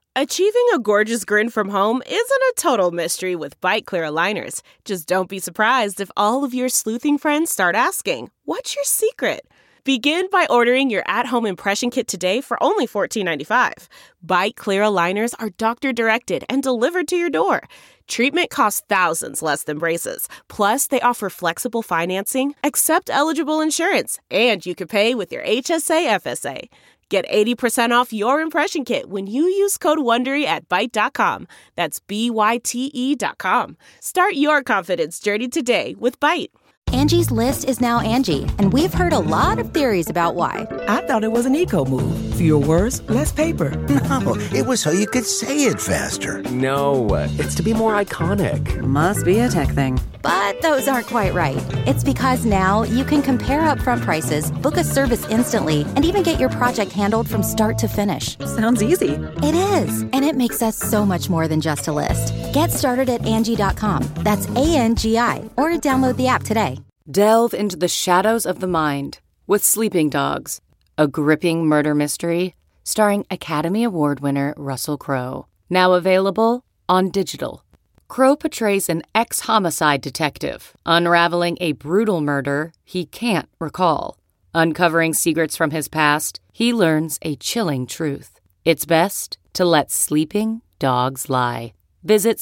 Achieving a gorgeous grin from home isn't a total mystery with Byte Clear aligners. Just don't be surprised if all of your sleuthing friends start asking, "What's your secret?" Begin by ordering your at-home impression kit today for only $14.95. Byte Clear aligners are doctor-directed and delivered to your door. Treatment costs thousands less than braces. Plus, they offer flexible financing, accept eligible insurance, and you can pay with your HSA FSA. Get 80% off your impression kit when you use code WONDERY at Byte.com. That's BYTE.com. Start your confidence journey today with Byte. Angie's List is now Angie, and we've heard a lot of theories about why. I thought it was an eco move. Fewer words, less paper. No, it was so you could say it faster. No, it's to be more iconic. Must be a tech thing. But those aren't quite right. It's because now you can compare upfront prices, book a service instantly, and even get your project handled from start to finish. Sounds easy. It is, and it makes us so much more than just a list. Get started at Angie.com. That's ANGI, or download the app today. Delve into the shadows of the mind with Sleeping Dogs, a gripping murder mystery starring Academy Award winner Russell Crowe. Now available on digital. Crowe portrays an ex-homicide detective unraveling a brutal murder he can't recall. Uncovering secrets from his past, he learns a chilling truth. It's best to let sleeping dogs lie. Visit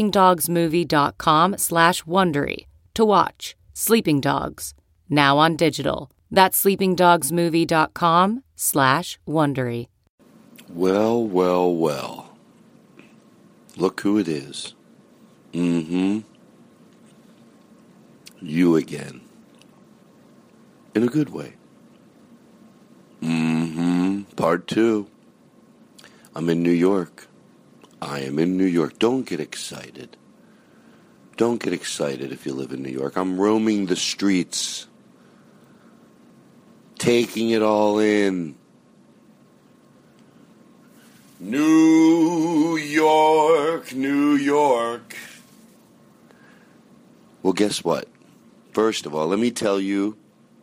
sleepingdogsmovie.com/Wondery to watch Sleeping Dogs, now on digital. That's sleepingdogsmovie.com/Wondery. Well, well, well. Look who it is. You again. In a good way. Part 2. I'm in New York. I am in New York. Don't get excited. Don't get excited if you live in New York. I'm roaming the streets, taking it all in. New York, New York. Well, guess what? First of all, let me tell you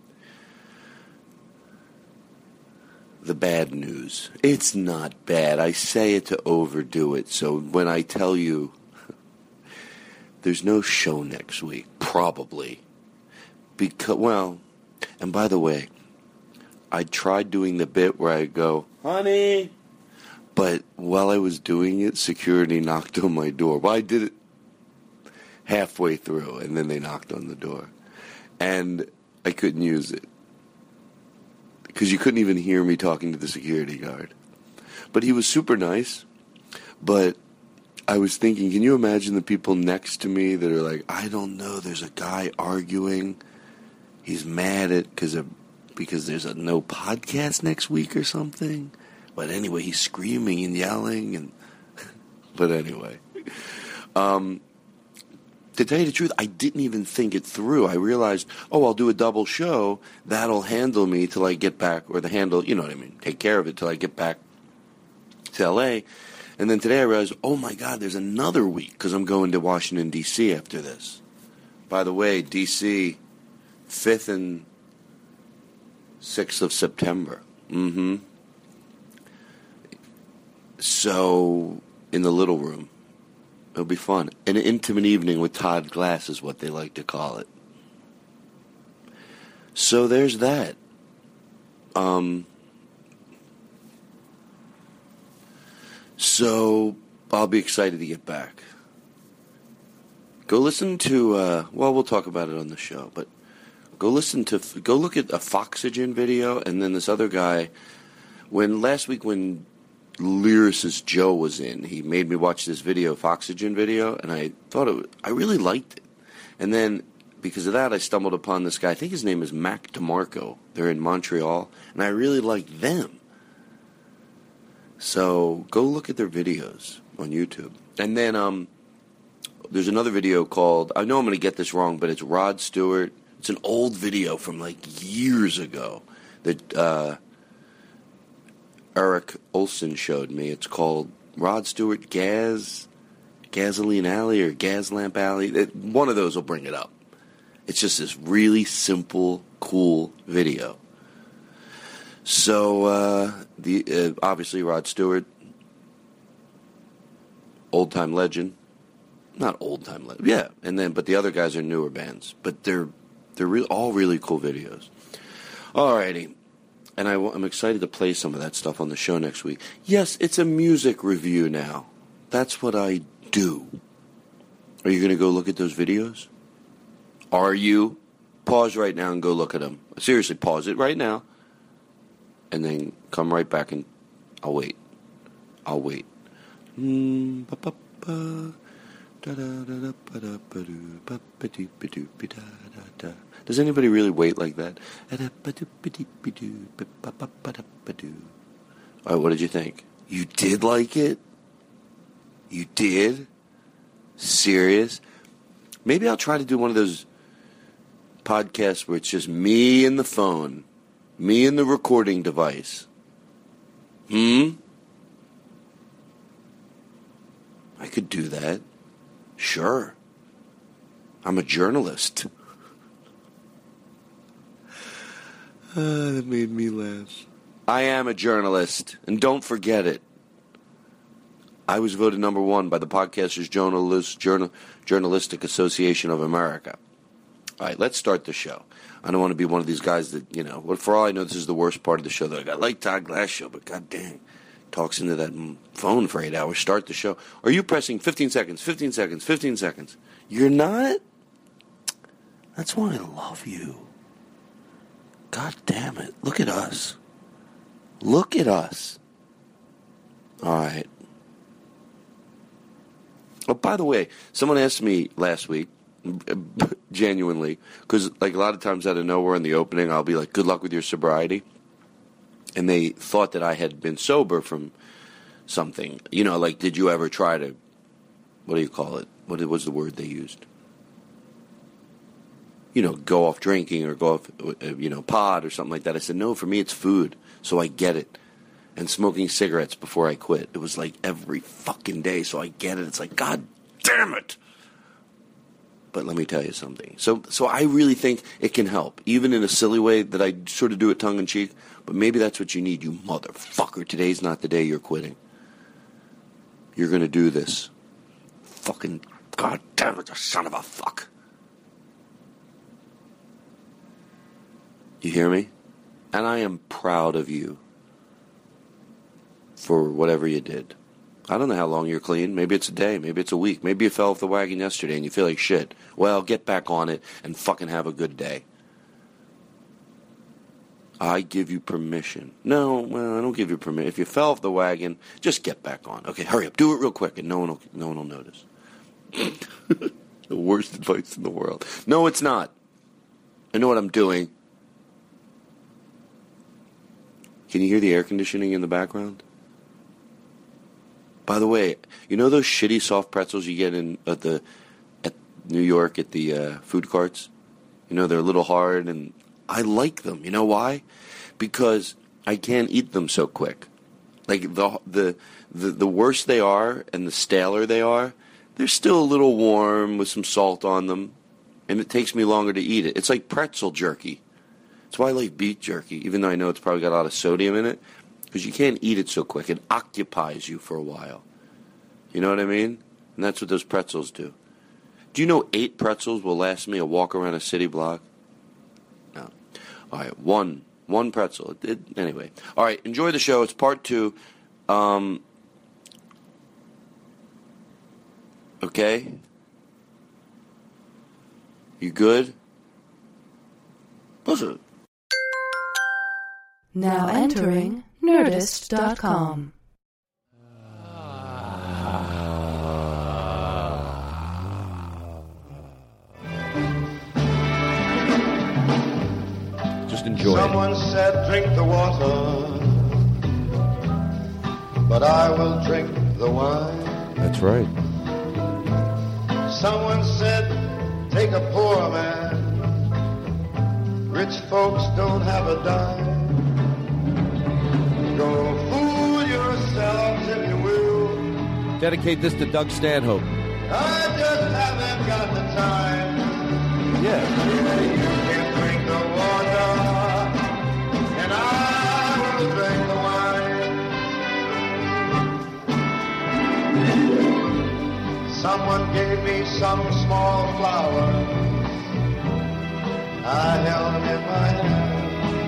the bad news. It's not bad. I say it to overdo it. So when I tell you there's no show next week, probably. Because, well, and by the way, I tried doing the bit where I go, "Honey," but while I was doing it, security knocked on my door. Well, I did it halfway through, and then they knocked on the door. And I couldn't use it. Because you couldn't even hear me talking to the security guard. But he was super nice. But I was thinking, can you imagine the people next to me that are like, I don't know, there's a guy arguing. He's mad at because there's a no podcast next week or something. But anyway, he's screaming and yelling. And but anyway. To tell you the truth, I didn't even think it through. I realized, I'll do a double show. That'll handle me till I get back, or the handle, you know what I mean, take care of it till I get back to L.A., and then today I realized, oh my God, there's another week because I'm going to Washington, D.C. after this. By the way, D.C., 5th and 6th of September. So, in the Little Room. It'll be fun. An intimate evening with Todd Glass is what they like to call it. So there's that. So I'll be excited to get back. Go listen to, we'll talk about it on the show, but go look at a Foxygen video, and then this other guy, last week when Lyricist Joe was in, he made me watch this video, Foxygen video, and I really liked it. And then, because of that, I stumbled upon this guy, I think his name is Mac DeMarco. They're in Montreal, and I really like them. So, go look at their videos on YouTube. And then, there's another video called, I know I'm going to get this wrong, but it's Rod Stewart. It's an old video from, years ago that, Eric Olson showed me. It's called Rod Stewart Gasoline Alley or Gas Lamp Alley. One of those will bring it up. It's just this really simple, cool video. So, obviously Rod Stewart, Old Time Legend. Not Old Time Legend. Yeah, but the other guys are newer bands. But they're all really cool videos. Alrighty. And I'm excited to play some of that stuff on the show next week. Yes, it's a music review now. That's what I do. Are you going to go look at those videos? Are you? Pause right now and go look at them. Seriously, pause it right now. And then come right back and I'll wait. Does anybody really wait like that? All right, what did you think? You did like it? You did? Serious? Maybe I'll try to do one of those podcasts where it's just me and the phone, me and the recording device. I could do that. Sure. I'm a journalist. That made me laugh. I am a journalist, and don't forget it. I was voted number 1 by the Podcasters Journalistic Association of America. All right, let's start the show. I don't want to be one of these guys that, for all I know, this is the worst part of the show. I like Todd Glass show, but god dang, talks into that phone for 8 hours. Start the show. Are you pressing 15 seconds, 15 seconds, 15 seconds? You're not? That's why I love you. God damn it. Look at us. Look at us. All right. Oh, by the way, someone asked me last week, genuinely, because like a lot of times out of nowhere in the opening, I'll be like, good luck with your sobriety. And they thought that I had been sober from something. Like, did you ever try to, what do you call it? What was the word they used? Go off drinking or go off, pot or something like that. I said, no, for me it's food, so I get it. And smoking cigarettes before I quit. It was like every fucking day, so I get it. It's like, god damn it. But let me tell you something. So I really think it can help, even in a silly way that I sort of do it tongue-in-cheek. But maybe that's what you need, you motherfucker. Today's not the day you're quitting. You're going to do this. Fucking god damn it, you son of a fuck. You hear me? And I am proud of you for whatever you did. I don't know how long you're clean. Maybe it's a day. Maybe it's a week. Maybe you fell off the wagon yesterday and you feel like shit. Well, get back on it and fucking have a good day. I give you permission. No, well, I don't give you permission. If you fell off the wagon, just get back on. Okay, hurry up. Do it real quick and no one will notice. The worst advice in the world. No, it's not. I know what I'm doing. Can you hear the air conditioning in the background? By the way, you know those shitty soft pretzels you get at New York at the food carts? They're a little hard, and I like them. You know why? Because I can't eat them so quick. Like the worse they are and the staler they are, they're still a little warm with some salt on them, and it takes me longer to eat it. It's like pretzel jerky. That's why I like beef jerky, even though I know it's probably got a lot of sodium in it, because you can't eat it so quick. It occupies you for a while. You know what I mean? And that's what those pretzels do. Do you know 8 pretzels will last me a walk around a city block? No. All right, one pretzel. Anyway. All right, enjoy the show. It's part 2. Okay? You good? Listen. Now entering Nerdist.com. Just enjoy Someone said drink the water, but I will drink the wine. That's right. Someone said take a poor man, rich folks don't have a dime. Go fool yourselves if you will. Dedicate this to Doug Stanhope. I just haven't got the time. Yeah. You can drink the water, and I will drink the wine. Someone gave me some small flower. I held it in my hand.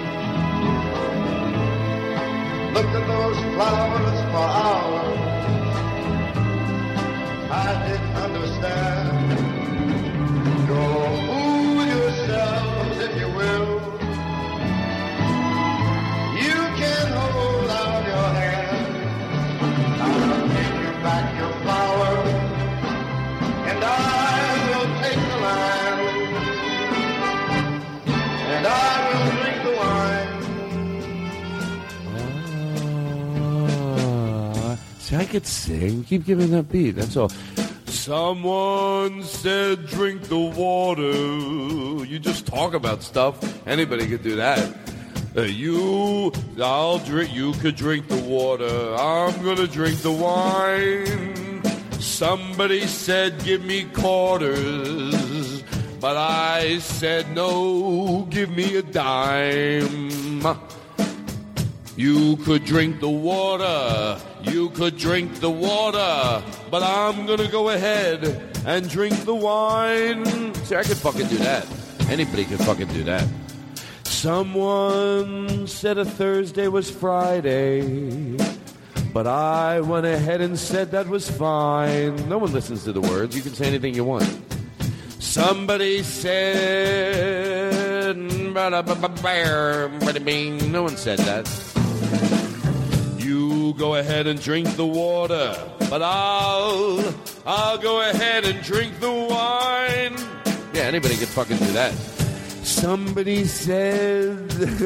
Looked at those flowers for hours. I didn't understand. Go fool yourselves if you will. You can hold out your hand. I'll give you back your flower, and I will take the land, and I will drink the wine. See, I could sing. Keep giving that beat. That's all. Someone said drink the water. You just talk about stuff. Anybody could do that. I'll drink. You could drink the water. I'm gonna drink the wine. Somebody said give me quarters, but I said no. Give me a dime. You could drink the water. You could drink the water, but I'm gonna go ahead and drink the wine. See, I could fucking do that. Anybody could fucking do that. Someone said a Thursday was Friday, but I went ahead and said that was fine. No one listens to the words. You can say anything you want. Somebody said, no one said that. You go ahead and drink the water, but I'll go ahead and drink the wine. Yeah, anybody could fucking do that. Somebody said,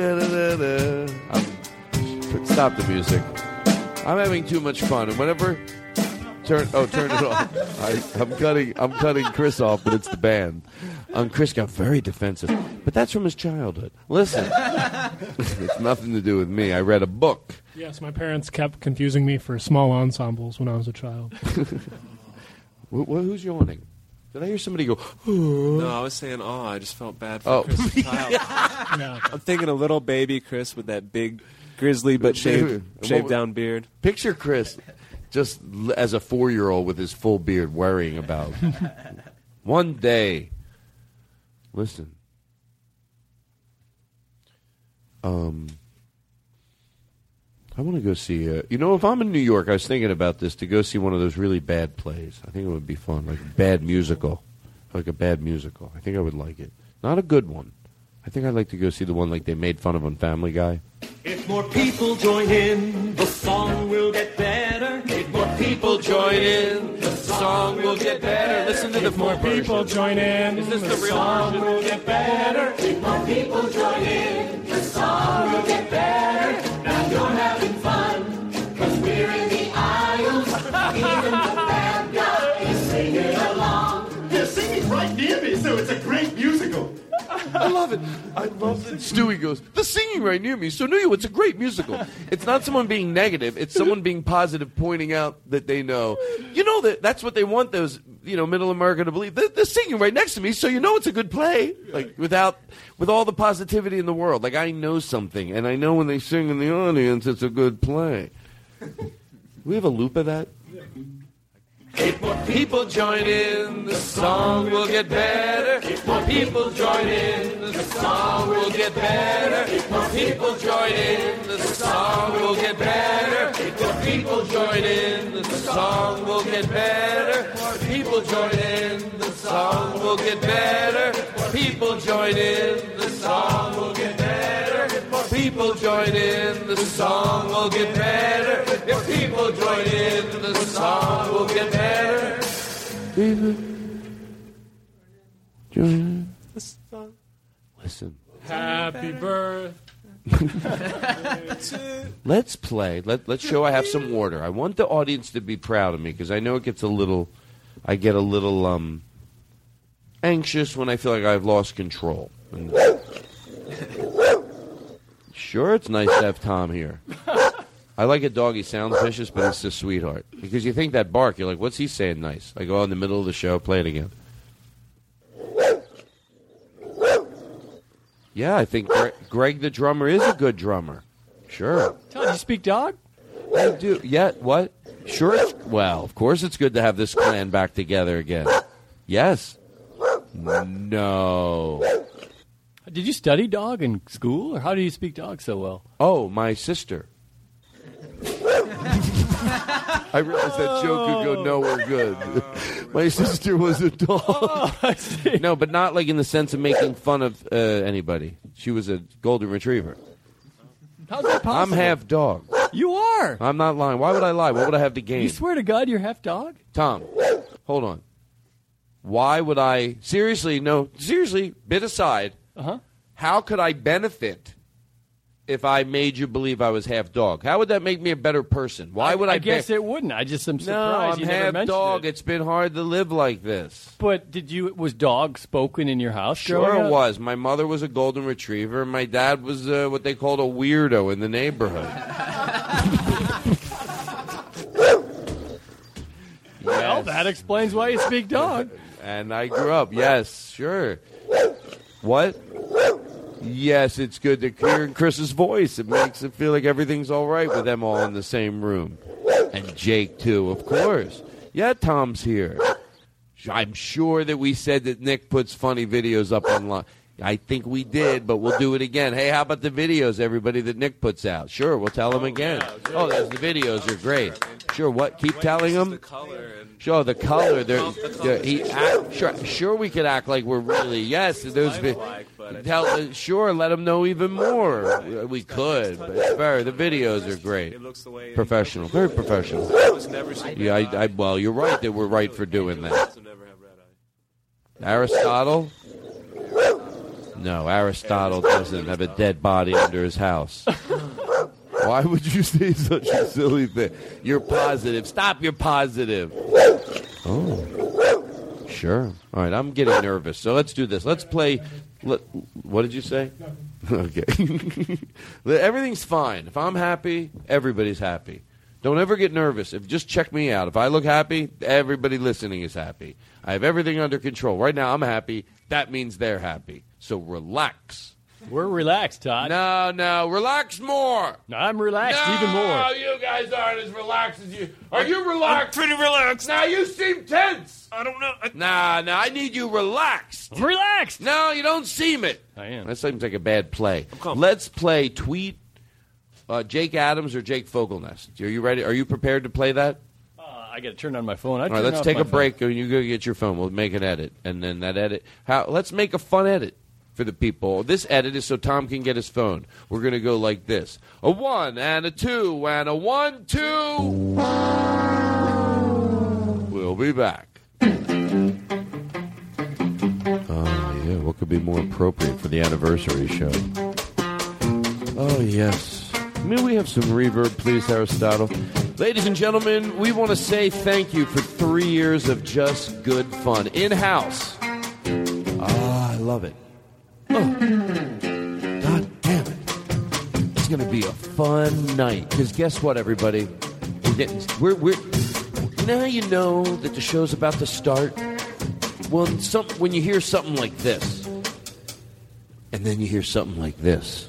stop the music. I'm having too much fun, and whenever turn it off. I'm cutting Chris off, but it's the band. Chris got very defensive, but that's from his childhood. Listen, it's nothing to do with me. I read a book. Yes, my parents kept confusing me for small ensembles when I was a child. Who's yawning? Did I hear somebody go, No, I was saying, I just felt bad for Chris' child. Yeah. I'm thinking a little baby Chris with that big grizzly but shaved down beard. Picture Chris just as a 4-year-old with his full beard worrying about. One day, listen, I want to go see, if I'm in New York, I was thinking about this, to go see one of those really bad plays. I think it would be fun, like a bad musical. I think I would like it. Not a good one. I think I'd like to go see the one like they made fun of on Family Guy. If more people join in, the song will get better. If more people join in, the song will get better. Listen to the If more people join in, Is this the real song version? will get better. If more people join in, the song will get better. Now you're having fun, 'cause we're in the aisles. Even the bad guy is singing along. They're singing right near me, so it's a great musical. I love it. I love that Stewie goes, the singing right near me, so no, it's a great musical. It's not someone being negative. It's someone being positive, pointing out that they know. You know that's what they want those, middle America to believe. They're singing right next to me, so it's a good play. Like, with all the positivity in the world. Like, I know something, and I know when they sing in the audience, it's a good play. We have a loop of that? If more people join in, the song will get better. If more people join in, the song will get better. If more people join in, the song will get better. If more people join in, the song will get better. People join in, the song will get better. People join in, the song will get better. People join in, the song will get better. If people join in, the song will get better. People join in. Listen. Happy birthday. Let's play. Let's show I have some order. I want the audience to be proud of me, because I know I get a little anxious when I feel like I've lost control. Sure, it's nice to have Tom here. I like a dog. He sounds vicious, but he's a sweetheart. Because you think that bark, you're like, what's he saying nice? I go in the middle of the show, play it again. Yeah, I think Greg the drummer is a good drummer. Sure. Todd, you speak dog? I do. Yeah, what? Sure. Well, of course it's good to have this clan back together again. Yes. No. Did you study dog in school, or how do you speak dog so well? Oh, my sister. I realized that joke could go nowhere good. My sister was a dog. Oh, I see. No, but not like in the sense of making fun of anybody. She was a golden retriever. How's that possible? I'm half dog. You are. I'm not lying. Why would I lie? What would I have to gain? You swear to God you're half dog? Tom, hold on. Why would I... Seriously, bit aside. Uh-huh. How could I benefit if I made you believe I was half dog? How would that make me a better person? Why would I guess it wouldn't. I just am surprised you never half mentioned dog. it. It's been hard to live like this. But was dog spoken in your house? Sure it was. My mother was a golden retriever, and my dad was what they called a weirdo in the neighborhood. Well, that explains why you speak dog. And I grew up. Yes, sure. What? Yes, it's good to hear Chris's voice. It makes it feel like everything's all right with them all in the same room. And Jake, too, of course. Yeah, Tom's here. I'm sure that we said that Nick puts funny videos up online. I think we did, but we'll do it again. Hey, how about the videos, everybody, that Nick puts out? Sure, we'll tell them again. Oh, there's the videos. They're great. Sure, what? Keep telling them? Sure, the color. Sure, we could act like we're really, yes. Sure, let them know even more. We could, but the videos are great. Professional, very professional. Yeah, well, you're right that we're right for doing that. Aristotle? No, Aristotle doesn't have a dead body under his house. Why would you say such a silly thing? You're positive. Stop, you're positive. Oh, sure. All right, I'm getting nervous. So let's do this. Let's play. What did you say? Okay. Everything's fine. If I'm happy, everybody's happy. Don't ever get nervous. Just check me out. If I look happy, everybody listening is happy. I have everything under control. Right now, I'm happy. That means they're happy. So relax. We're relaxed, Todd. No. Relax more. I'm relaxed even more. No, you guys aren't as relaxed as you. Are you relaxed? I'm pretty relaxed. Now, you seem tense. I don't know. Nah, I need you relaxed. I'm relaxed. No, you don't seem it. I am. That seems like a bad play. Let's play Tweet Jake Adams or Jake Fogelnest. Are you ready? Are you prepared to play that? I got to turn on my phone. All right, let's take a break. And you go get your phone. We'll make an edit. And then that edit. Let's make a fun edit for the people. This edit is so Tom can get his phone. We're going to go like this. A 1 and a 2 and a 1, 2. We'll be back. Oh, yeah. What could be more appropriate for the anniversary show? Oh, yes. May we have some reverb, please, Aristotle? Ladies and gentlemen, we want to say thank you for 3 years of just good fun. In-house. I love it. Oh. God damn it. It's going to be a fun night. Because guess what, everybody? We're now you know that the show's about to start. Well, when you hear something like this, and then you hear something like this,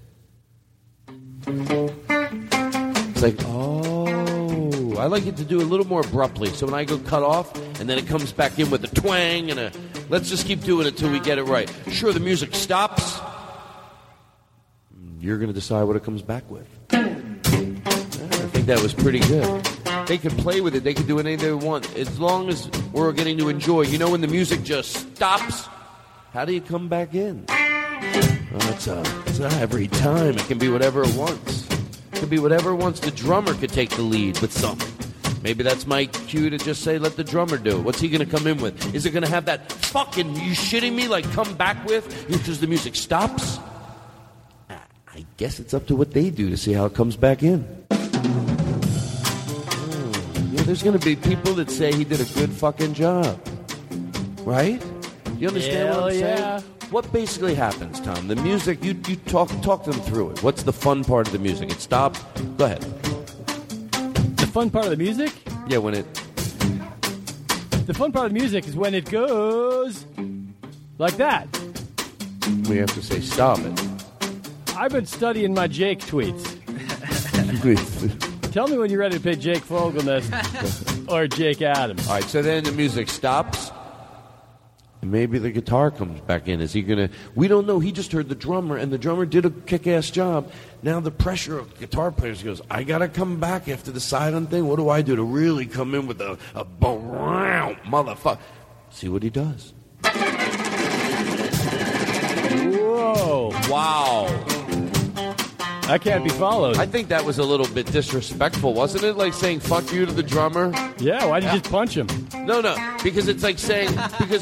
it's like, I like it to do a little more abruptly. So when I go cut off, and then it comes back in with a twang and let's just keep doing it until we get it right. Sure, the music stops. You're going to decide what it comes back with. I think that was pretty good. They could play with it. They could do anything they want. As long as we're getting to enjoy. You know when the music just stops, how do you come back in? Well, it's not every time. It can be whatever it wants. It can be whatever it wants. The drummer could take the lead with something. Maybe that's my cue to just say, let the drummer do it. What's he going to come in with? Is it going to have that fucking, you shitting me, like come back with because the music stops? I guess it's up to what they do to see how it comes back in. Yeah, there's going to be people that say he did a good fucking job. Right? You understand what I'm saying? What basically happens, Tom? The music, you talk them through it. What's the fun part of the music? It stopped? Go ahead. The fun part of the music? Yeah, when it... The fun part of the music is when it goes like that. We have to say stop it. I've been studying my Jake tweets. Tell me when you're ready to play Jake Fogelnest or Jake Adams. All right, so then the music stops. And maybe the guitar comes back in. Is he going to... We don't know. He just heard the drummer, and the drummer did a kick-ass job. Now the pressure of guitar players goes, I got to come back after the silent thing. What do I do to really come in with a motherfucker? See what he does. Whoa. Wow. That can't be followed. I think that was a little bit disrespectful, wasn't it? Like saying "fuck you" to the drummer. Yeah, why'd you just punch him? No, because it's like saying because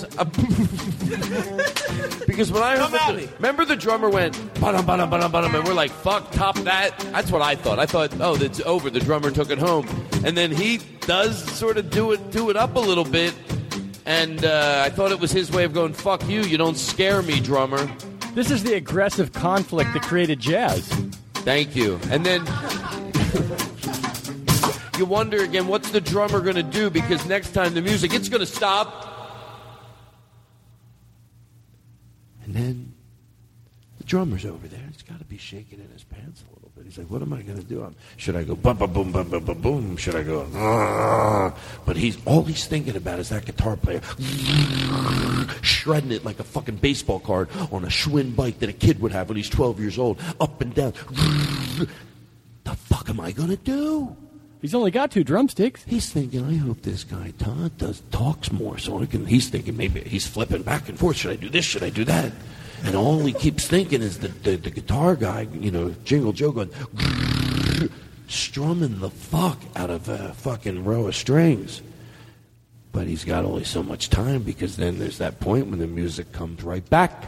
when I heard remember the drummer went ba-dum, ba-dum, ba-dum, ba-dum, and we're like, fuck, top that. That's what I thought. I thought, oh, that's over. The drummer took it home, and then he does sort of do it up a little bit, and I thought it was his way of going, fuck you. You don't scare me, drummer. This is the aggressive conflict that created jazz. Thank you. And then you wonder again, what's the drummer going to do? Because next time the music, it's going to stop. And then the drummer's over there. He's got to be shaking in his pants a little bit. He's like, what am I going to do? Should I go bum, bum, boom, bum, bum, bum, boom? Should I go, But all he's thinking about is that guitar player shredding it like a fucking baseball card on a Schwinn bike that a kid would have when he's 12 years old, up and down. The fuck am I going to do? He's only got 2 drumsticks. He's thinking, I hope this guy Todd talks more so I can. He's thinking maybe he's flipping back and forth. Should I do this? Should I do that? And all he keeps thinking is the guitar guy, Jingle Joe going, strumming the fuck out of a fucking row of strings. But he's got only so much time because then there's that point when the music comes right back.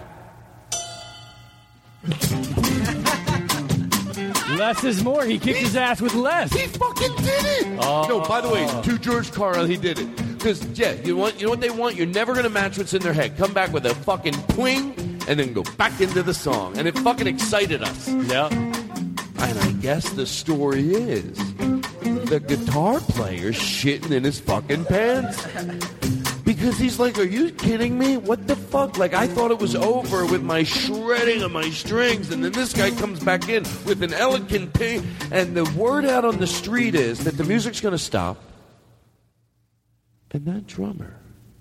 Less is more. He kicked his ass with less. He fucking did it. Oh. No, by the way, to George Carlin, he did it. Because, you know what they want? You're never going to match what's in their head. Come back with a fucking twing and then go back into the song. And it fucking excited us. Yeah. And I guess the story is the guitar player shitting in his fucking pants. Because he's like, are you kidding me? What the fuck? Like, I thought it was over with my shredding of my strings, and then this guy comes back in with an elegant ping, and the word out on the street is that the music's going to stop, and that drummer...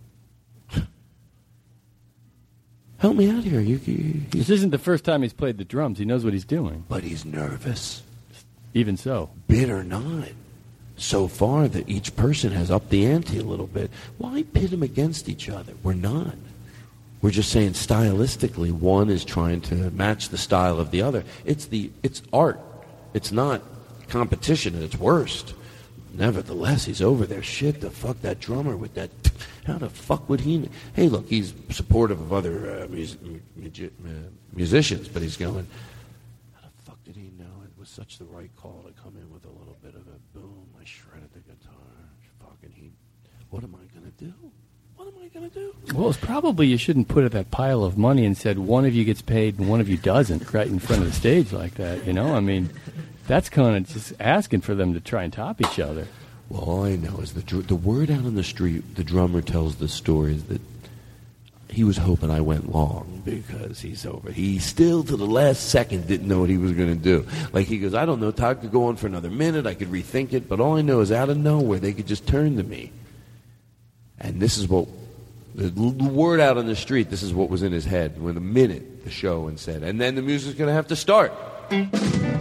Help me out here. This isn't the first time he's played the drums. He knows what he's doing. But he's nervous. Even so. Bit or not. So far that each person has upped the ante a little bit. Why pit them against each other? We're not. We're just saying stylistically one is trying to match the style of the other. It's art. It's not competition at its worst. Nevertheless, he's over there. Shit, the fuck that drummer with that... How the fuck would he... Hey, look, he's supportive of other musicians, but he's going, how the fuck did he know it was such the right call to come in with a little bit of a boom? I shredded the guitar. Fucking what am I going to do? What am I going to do? Well, it's probably you shouldn't put it that pile of money and said one of you gets paid and one of you doesn't right in front of the stage like that, you know? I mean, that's kind of just asking for them to try and top each other. Well, all I know is the word out on the street, the drummer tells the story that he was hoping I went long because he's over. He still, to the last second, didn't know what he was going to do. Like, he goes, I don't know, Todd could go on for another minute, I could rethink it, but all I know is out of nowhere, they could just turn to me. And this is what, the word out on the street, this is what was in his head when the minute the show and said, and then the music's going to have to start. And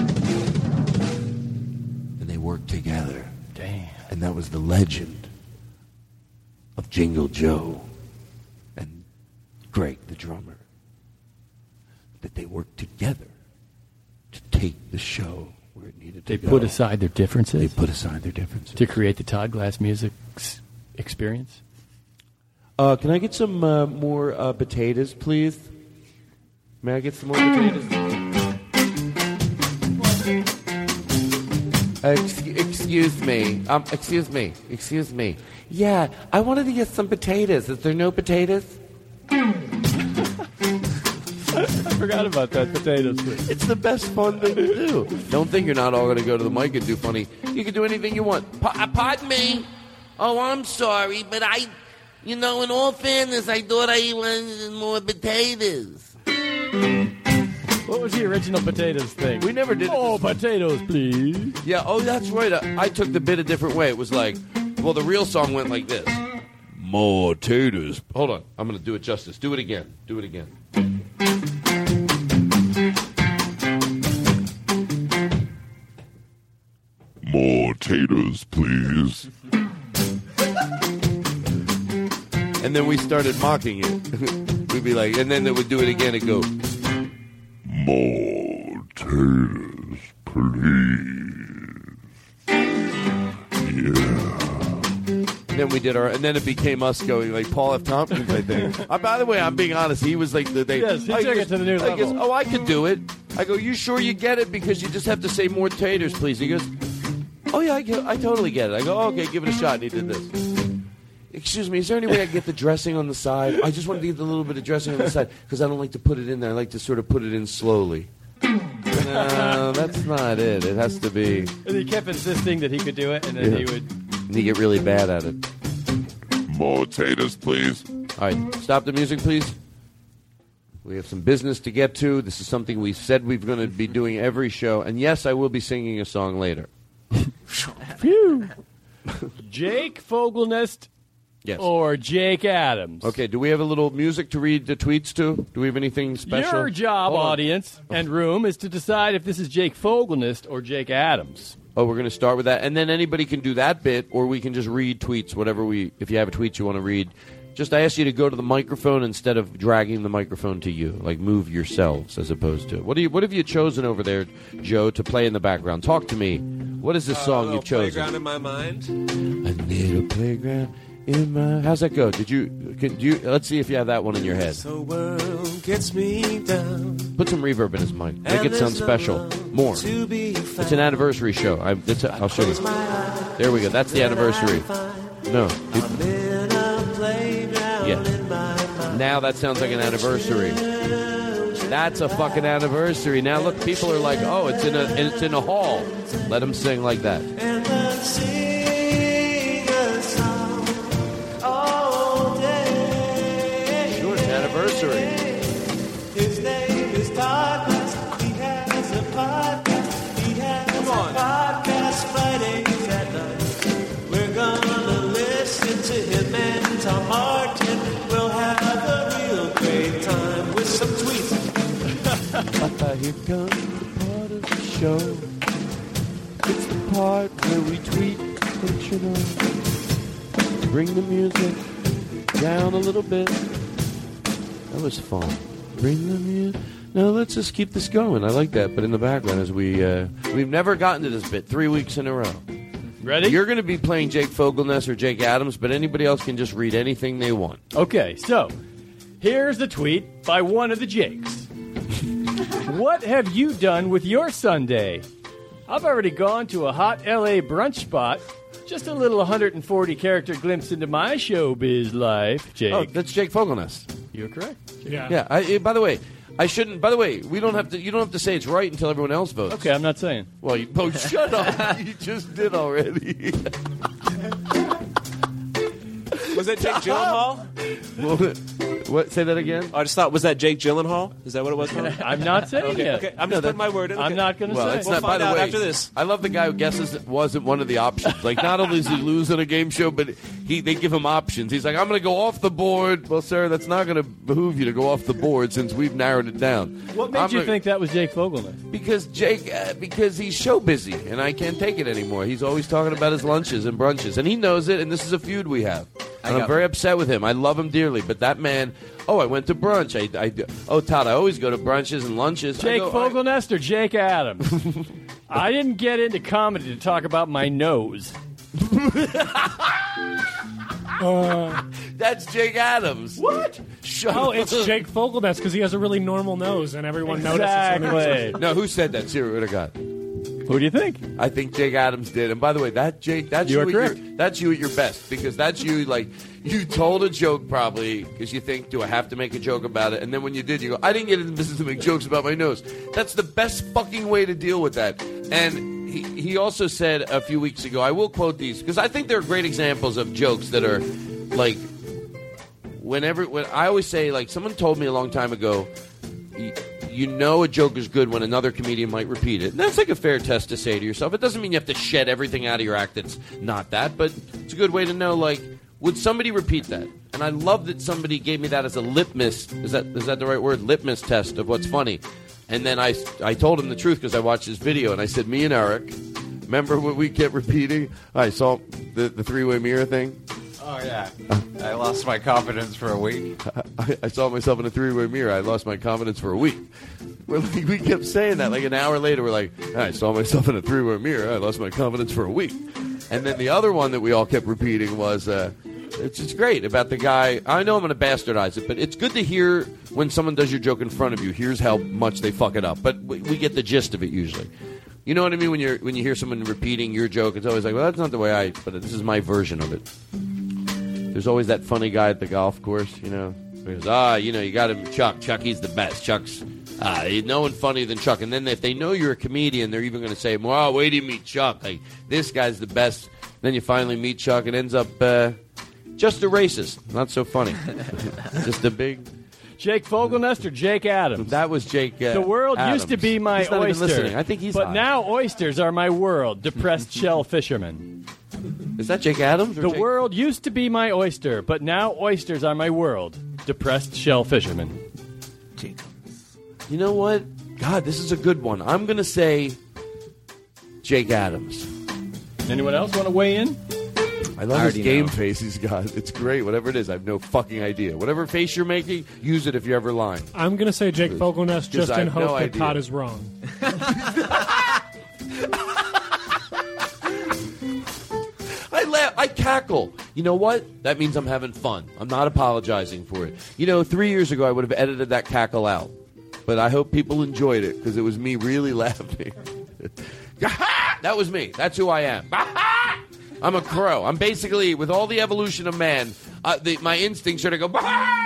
they worked together. Damn. And that was the legend of Jingle Joe and Greg, the drummer. That they worked together to take the show where it needed to go. They put aside their differences? They put aside their differences. To create the Todd Glass music experience? Can I get some more potatoes, please? May I get some more potatoes? Excuse me. Yeah, I wanted to get some potatoes. Is there no potatoes? I forgot about that, potatoes. It's the best fun thing to do. Don't think you're not all going to go to the mic and do funny. You can do anything you want. Pardon me. Oh, I'm sorry, but in all fairness, I thought I wanted more potatoes. What was the original potatoes thing? We never did. Oh, potatoes, please. Yeah, oh, that's right. I took the bit a different way. It was like, well, the real song went like this. More taters. Hold on. I'm going to do it justice. Do it again. Do it again. More taters, please. And then we started mocking it. We'd be like, and then they would do it again and go, more taters, please. Yeah. And then we did and then it became us going like Paul F. Tompkins, I think. By the way, I'm being honest. He was like Yes, he took it to the new level. Goes, I could do it. I go, you sure you get it? Because you just have to say more taters, please. He goes, oh yeah, I totally get it. I go, okay, give it a shot. And he did this. Excuse me, is there any way I can get the dressing on the side? I just want to get a little bit of dressing on the side because I don't like to put it in there. I like to sort of put it in slowly. No, that's not it. It has to be. And he kept insisting that he could do it, and then he would. And you get really bad at it. More taters, please. All right, stop the music, please. We have some business to get to. This is something we said we're going to be doing every show. And yes, I will be singing a song later. Phew. Jake Fogelnest. Yes. Or Jake Adams. Okay, do we have a little music to read the tweets to? Do we have anything special? Your job, audience and room, is to decide if this is Jake Fogelnest or Jake Adams. Oh, we're going to start with that. And then anybody can do that bit, or we can just read tweets, if you have a tweet you want to read. Just I ask you to go to the microphone instead of dragging the microphone to you. Like move yourselves as opposed to. What have you chosen over there, Joe, to play in the background? Talk to me. What is this song you've chosen? Playground in my mind. A little playground. How's that go? Let's see if you have that one in your head. So world gets me down. Put some reverb in his mic. Make it sound special. More. It's an anniversary show. I'll show you. There we go. That's the anniversary. No. Yeah. Now that sounds like an anniversary. That's a fucking anniversary. Now look, people are like, oh, it's in a hall. Let them sing like that. Anniversary. His name is Todd West. He has a podcast. He has a podcast Fridays at night. We're gonna listen to him and Tom Martin. We'll have a real great time with some tweets. Here comes the part of the show. It's the part where we tweet, don't you know? Bring the music down a little bit. That was fun. Bring them in. No, let's just keep this going. I like that. But in the background, as we've never gotten to this bit 3 weeks in a row. Ready? You're going to be playing Jake Fogelnest or Jake Adams, but anybody else can just read anything they want. Okay, so here's the tweet by one of the Jakes. What have you done with your Sunday? I've already gone to a hot L.A. brunch spot. Just a little 140-character glimpse into my showbiz life, Jake. Oh, that's Jake Fogelnest. You're correct. Yeah. By the way, I shouldn't. By the way, we don't have to. You don't have to say it's right until everyone else votes. Okay, I'm not saying. Well, shut up. You just did already. Was that Jake Gyllenhaal? What? Say that again? I just thought, was that Jake Gyllenhaal? Is that what it was? I'm not saying it. Okay, I'm just putting my word in. I'm not going to say. We'll find out after this. I love the guy who guesses it wasn't one of the options. Like, not only does he lose in a game show, but they give him options. He's like, I'm going to go off the board. Well, sir, that's not going to behoove you to go off the board since we've narrowed it down. What made you think that was Jake Fogelnest? Because because he's show busy, and I can't take it anymore. He's always talking about his lunches and brunches, and he knows it, and this is a feud we have. And I'm very upset with him. I love him dearly, but that man... Oh, I went to brunch. Todd, I always go to brunches and lunches. Jake Fogelnest or Jake Adams? I didn't get into comedy to talk about my nose. That's Jake Adams. What? It's Jake Fogelnest because he has a really normal nose and everyone Exactly. notices. No, who said that? Siri would have got. Who do you think? I think Jake Adams did. And by the way, that's you at your best, because that's you, like, you told a joke probably because you think, do I have to make a joke about it? And then when you did, you go, I didn't get in the business to make jokes about my nose. That's the best fucking way to deal with that. And he also said a few weeks ago, I will quote these, because I think they're great examples of jokes that are, like, when I always say, like, someone told me a long time ago, you know a joke is good when another comedian might repeat it. And that's like a fair test to say to yourself. It doesn't mean you have to shed everything out of your act that's not that, but it's a good way to know, like, would somebody repeat that? And I love that somebody gave me that as a litmus. Is that the right word? Litmus test of what's funny. And then I told him the truth because I watched his video, and I said, me and Eric, remember what we kept repeating? I saw the three-way mirror thing. Oh, yeah. I lost my confidence for a week. I saw myself in a three-way mirror. I lost my confidence for a week. We kept saying that. Like an hour later, we're like, I saw myself in a three-way mirror. I lost my confidence for a week. And then the other one that we all kept repeating was, it's great about the guy. I know I'm going to bastardize it, but it's good to hear when someone does your joke in front of you. Here's how much they fuck it up. But we get the gist of it usually. You know what I mean? When you hear someone repeating your joke, it's always like, well, that's not the way but this is my version of it. There's always that funny guy at the golf course, you know. He goes, you got him, Chuck. Chuck, he's the best. Chuck's, no one funnier than Chuck. And then if they know you're a comedian, they're even going to say, well, wait till you meet Chuck. Like, this guy's the best. Then you finally meet Chuck, and ends up just a racist. Not so funny. Just a big... Jake Fogelnest or Jake Adams? That was Jake The world Adams. used to be my He's not oyster. Even listening. I think he's But high. now oysters are my world. Depressed shell fisherman. Is that Jake Adams? Or The Jake? world used to be my oyster, but now oysters are my world. Depressed shell fisherman. You know what? God, this is a good one. I'm going to say Jake Adams. Anyone else want to weigh in? I love his game face he's got. It's great. Whatever it is, I have no fucking idea. Whatever face you're making, use it if you're ever lying. I'm going to say Jake Fogelnest just in hope that idea. Todd is wrong. I laugh. I cackle. You know what? That means I'm having fun. I'm not apologizing for it. 3 years ago, I would have edited that cackle out. But I hope people enjoyed it because it was me really laughing. That was me. That's who I am. I'm a crow. I'm basically, with all the evolution of man, my instincts are to go.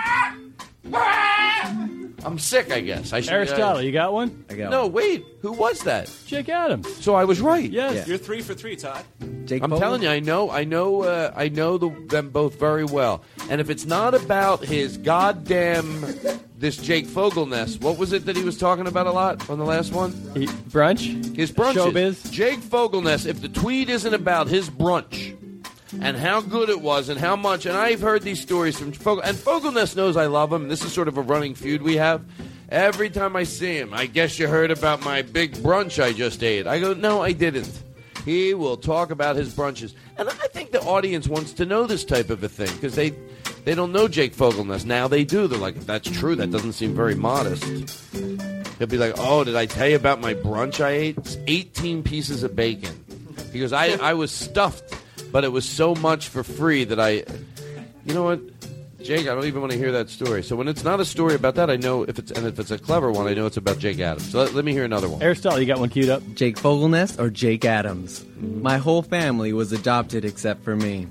I'm sick, I guess. Aristotle, you got one? I got No, one. wait. Who was that? Jake Adams. So I was right. Yes. Yeah. You're 3 for 3, Todd. Jake I'm Fogelnest? telling you, I know them both very well. And if it's not about his goddamn this Jake Fogelnest, what was it that he was talking about a lot on the last one? Brunch. His brunch. Showbiz. Jake Fogelnest. If the tweet isn't about his brunch and how good it was and how much, and I've heard these stories from and Fogelnest knows I love him. This is sort of a running feud we have. Every time I see him, I guess you heard about my big brunch I just ate. I go, no, I didn't. He will talk about his brunches. And I think the audience wants to know this type of a thing because they don't know Jake Fogelnest. Now they do. They're like, if that's true, that doesn't seem very modest. He'll be like, oh, did I tell you about my brunch I ate? It's 18 pieces of bacon. He goes, I was stuffed, but it was so much for free that you know what? Jake, I don't even want to hear that story. So when it's not a story about that, I know if it's a clever one, I know it's about Jake Adams. So let me hear another one. Aristotle, you got one queued up? Jake Fogelnest or Jake Adams? My whole family was adopted except for me.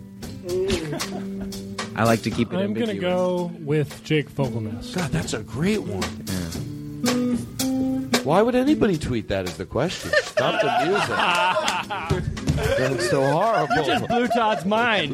I like to keep it I'm ambiguous. going to go with Jake Fogelnest. God, that's a great one. Why would anybody tweet that is the question? Stop the music. That's so horrible. You just blew Todd's mind.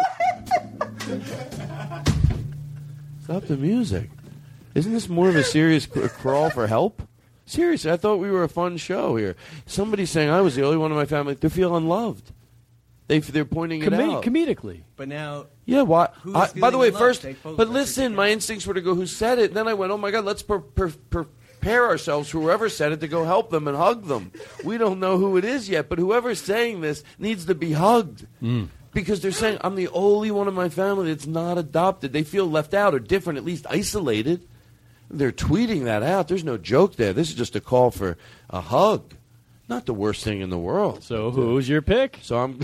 Stop the music. Isn't this more of a serious crawl for help? Seriously, I thought we were a fun show here. Somebody's saying I was the only one in my family to feel unloved. They're pointing it out. Comedically. But now... Yeah, why? Who's By the way, feeling first... unloved? Jake Fogelnest But or listen, my instincts were to go, who said it? And then I went, oh, my God, let's prepare ourselves, whoever said it, to go help them and hug them. We don't know who it is yet, but whoever's saying this needs to be hugged. Because they're saying, I'm the only one in my family that's not adopted. They feel left out or different, at least isolated. They're tweeting that out. There's no joke there. This is just a call for a hug. Not the worst thing in the world. So who's your pick? So I'm...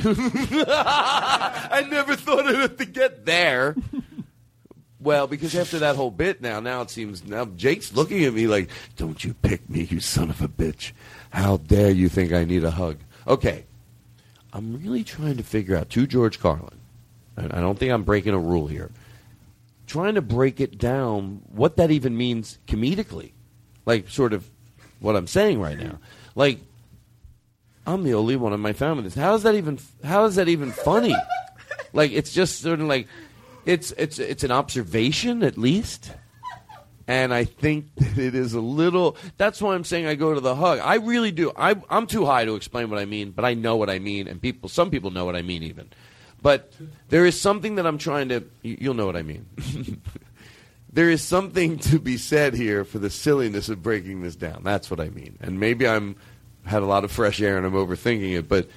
I never thought I'd have to get there. Well, because after that whole bit now it seems... Now Jake's looking at me like, don't you pick me, you son of a bitch. How dare you think I need a hug? Okay. I'm really trying to figure out, to George Carlin, and I don't think I'm breaking a rule here, trying to break it down what that even means comedically. Like, sort of what I'm saying right now. Like, I'm the only one in my family. How is that even funny? Like, it's just sort of like, it's an observation at least. And I think that it is a little... That's why I'm saying I go to the hug. I really do. I'm too high to explain what I mean, but I know what I mean, and some people know what I mean even. But there is something that I'm trying to... You'll know what I mean. There is something to be said here for the silliness of breaking this down. That's what I mean. And maybe I'm had a lot of fresh air and I'm overthinking it, but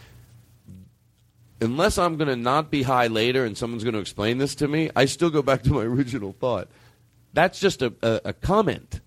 unless I'm going to not be high later and someone's going to explain this to me, I still go back to my original thought. That's just a comment.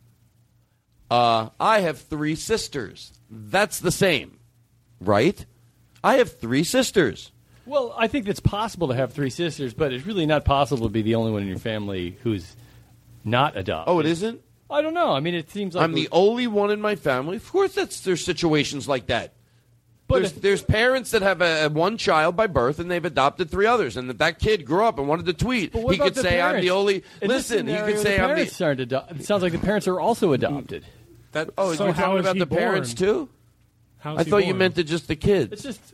I have 3 sisters. That's the same, right? I have 3 sisters. Well, I think it's possible to have 3 sisters, but it's really not possible to be the only one in your family who's not adopted. Oh, it isn't? I don't know. I mean, it seems like... I'm the only one in my family. Of course there's situations like that. But there's parents that have one child by birth, and they've adopted 3 others. And if that kid grew up and wanted to tweet, he could say, I'm the only... Listen, he could say, I'm the... It sounds like the parents are also adopted. So you're talking about the parents, too? I thought you meant just the kids. It's just...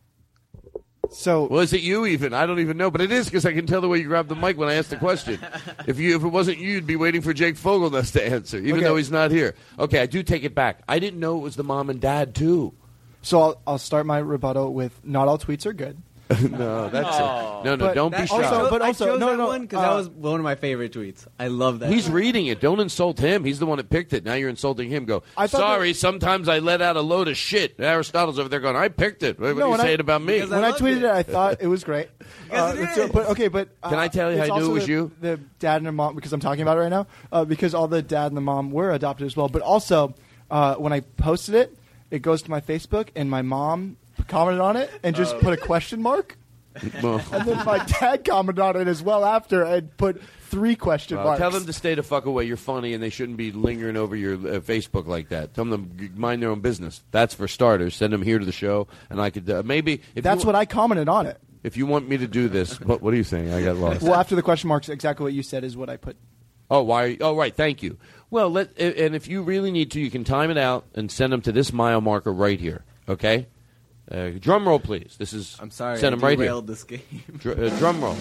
So, well, is it you even? I don't even know, but it is because I can tell the way you grabbed the mic when I asked the question. If it wasn't you, you'd be waiting for Jake Fogelnest to answer, even though he's not here. Okay, I do take it back. I didn't know it was the mom and dad too. So I'll start my rebuttal with not all tweets are good. No, that's it. No, don't be shy. I chose that one because that was one of my favorite tweets. I love that. He's reading it. Don't insult him. He's the one that picked it. Now you're insulting him. Go, sorry, sometimes I let out a load of shit. Aristotle's over there going, I picked it. What are you saying about me? When I tweeted it, I thought it was great. But can I tell you how I knew it was you? The dad and the mom, because I'm talking about it right now, because all the dad and the mom were adopted as well. But also, when I posted it, it goes to my Facebook, and my mom commented on it and just put a question mark. And then my dad commented on it as well after and put 3 question marks. Tell them to stay the fuck away. You're funny, and they shouldn't be lingering over your Facebook like that. Tell them to mind their own business. That's for starters. Send them here to the show, and I could maybe. That's what I commented on it. If you want me to do this, what are you saying? I got lost. Well, after the question marks, exactly what you said is what I put. Oh, why? Oh, right. Thank you. Well, and if you really need to, you can time it out and send them to this mile marker right here. Okay. Drum roll, please. This is. I'm sorry. Send them right here. This game. Drum roll.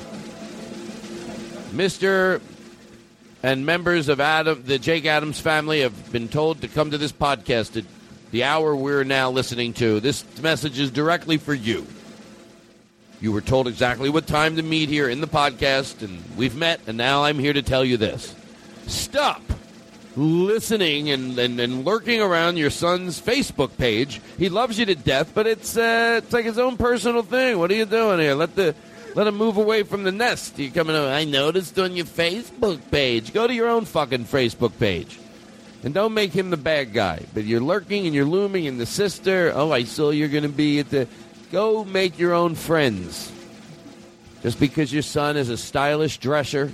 Mr. and members of the Jake Adams family have been told to come to this podcast at the hour we're now listening to. This message is directly for you. You were told exactly what time to meet here in the podcast, and we've met, and now I'm here to tell you this. Stop listening and lurking around your son's Facebook page. He loves you to death, but it's like his own personal thing. What are you doing here? Let him move away from the nest. You're coming over. I noticed on your Facebook page. Go to your own fucking Facebook page. And don't make him the bad guy. But you're lurking and you're looming and the sister. Oh, I saw you're going to be at the... Go make your own friends. Just because your son is a stylish dresser.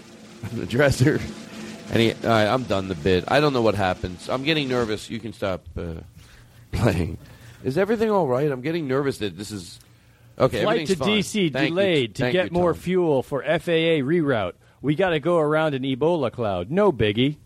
And all right, I'm done the bit. I don't know what happens. I'm getting nervous. You can stop playing. Is everything all right? I'm getting nervous that this is... Okay, Flight to fine. D.C. delayed to get more fuel for FAA reroute. We got to go around an Ebola cloud. No biggie.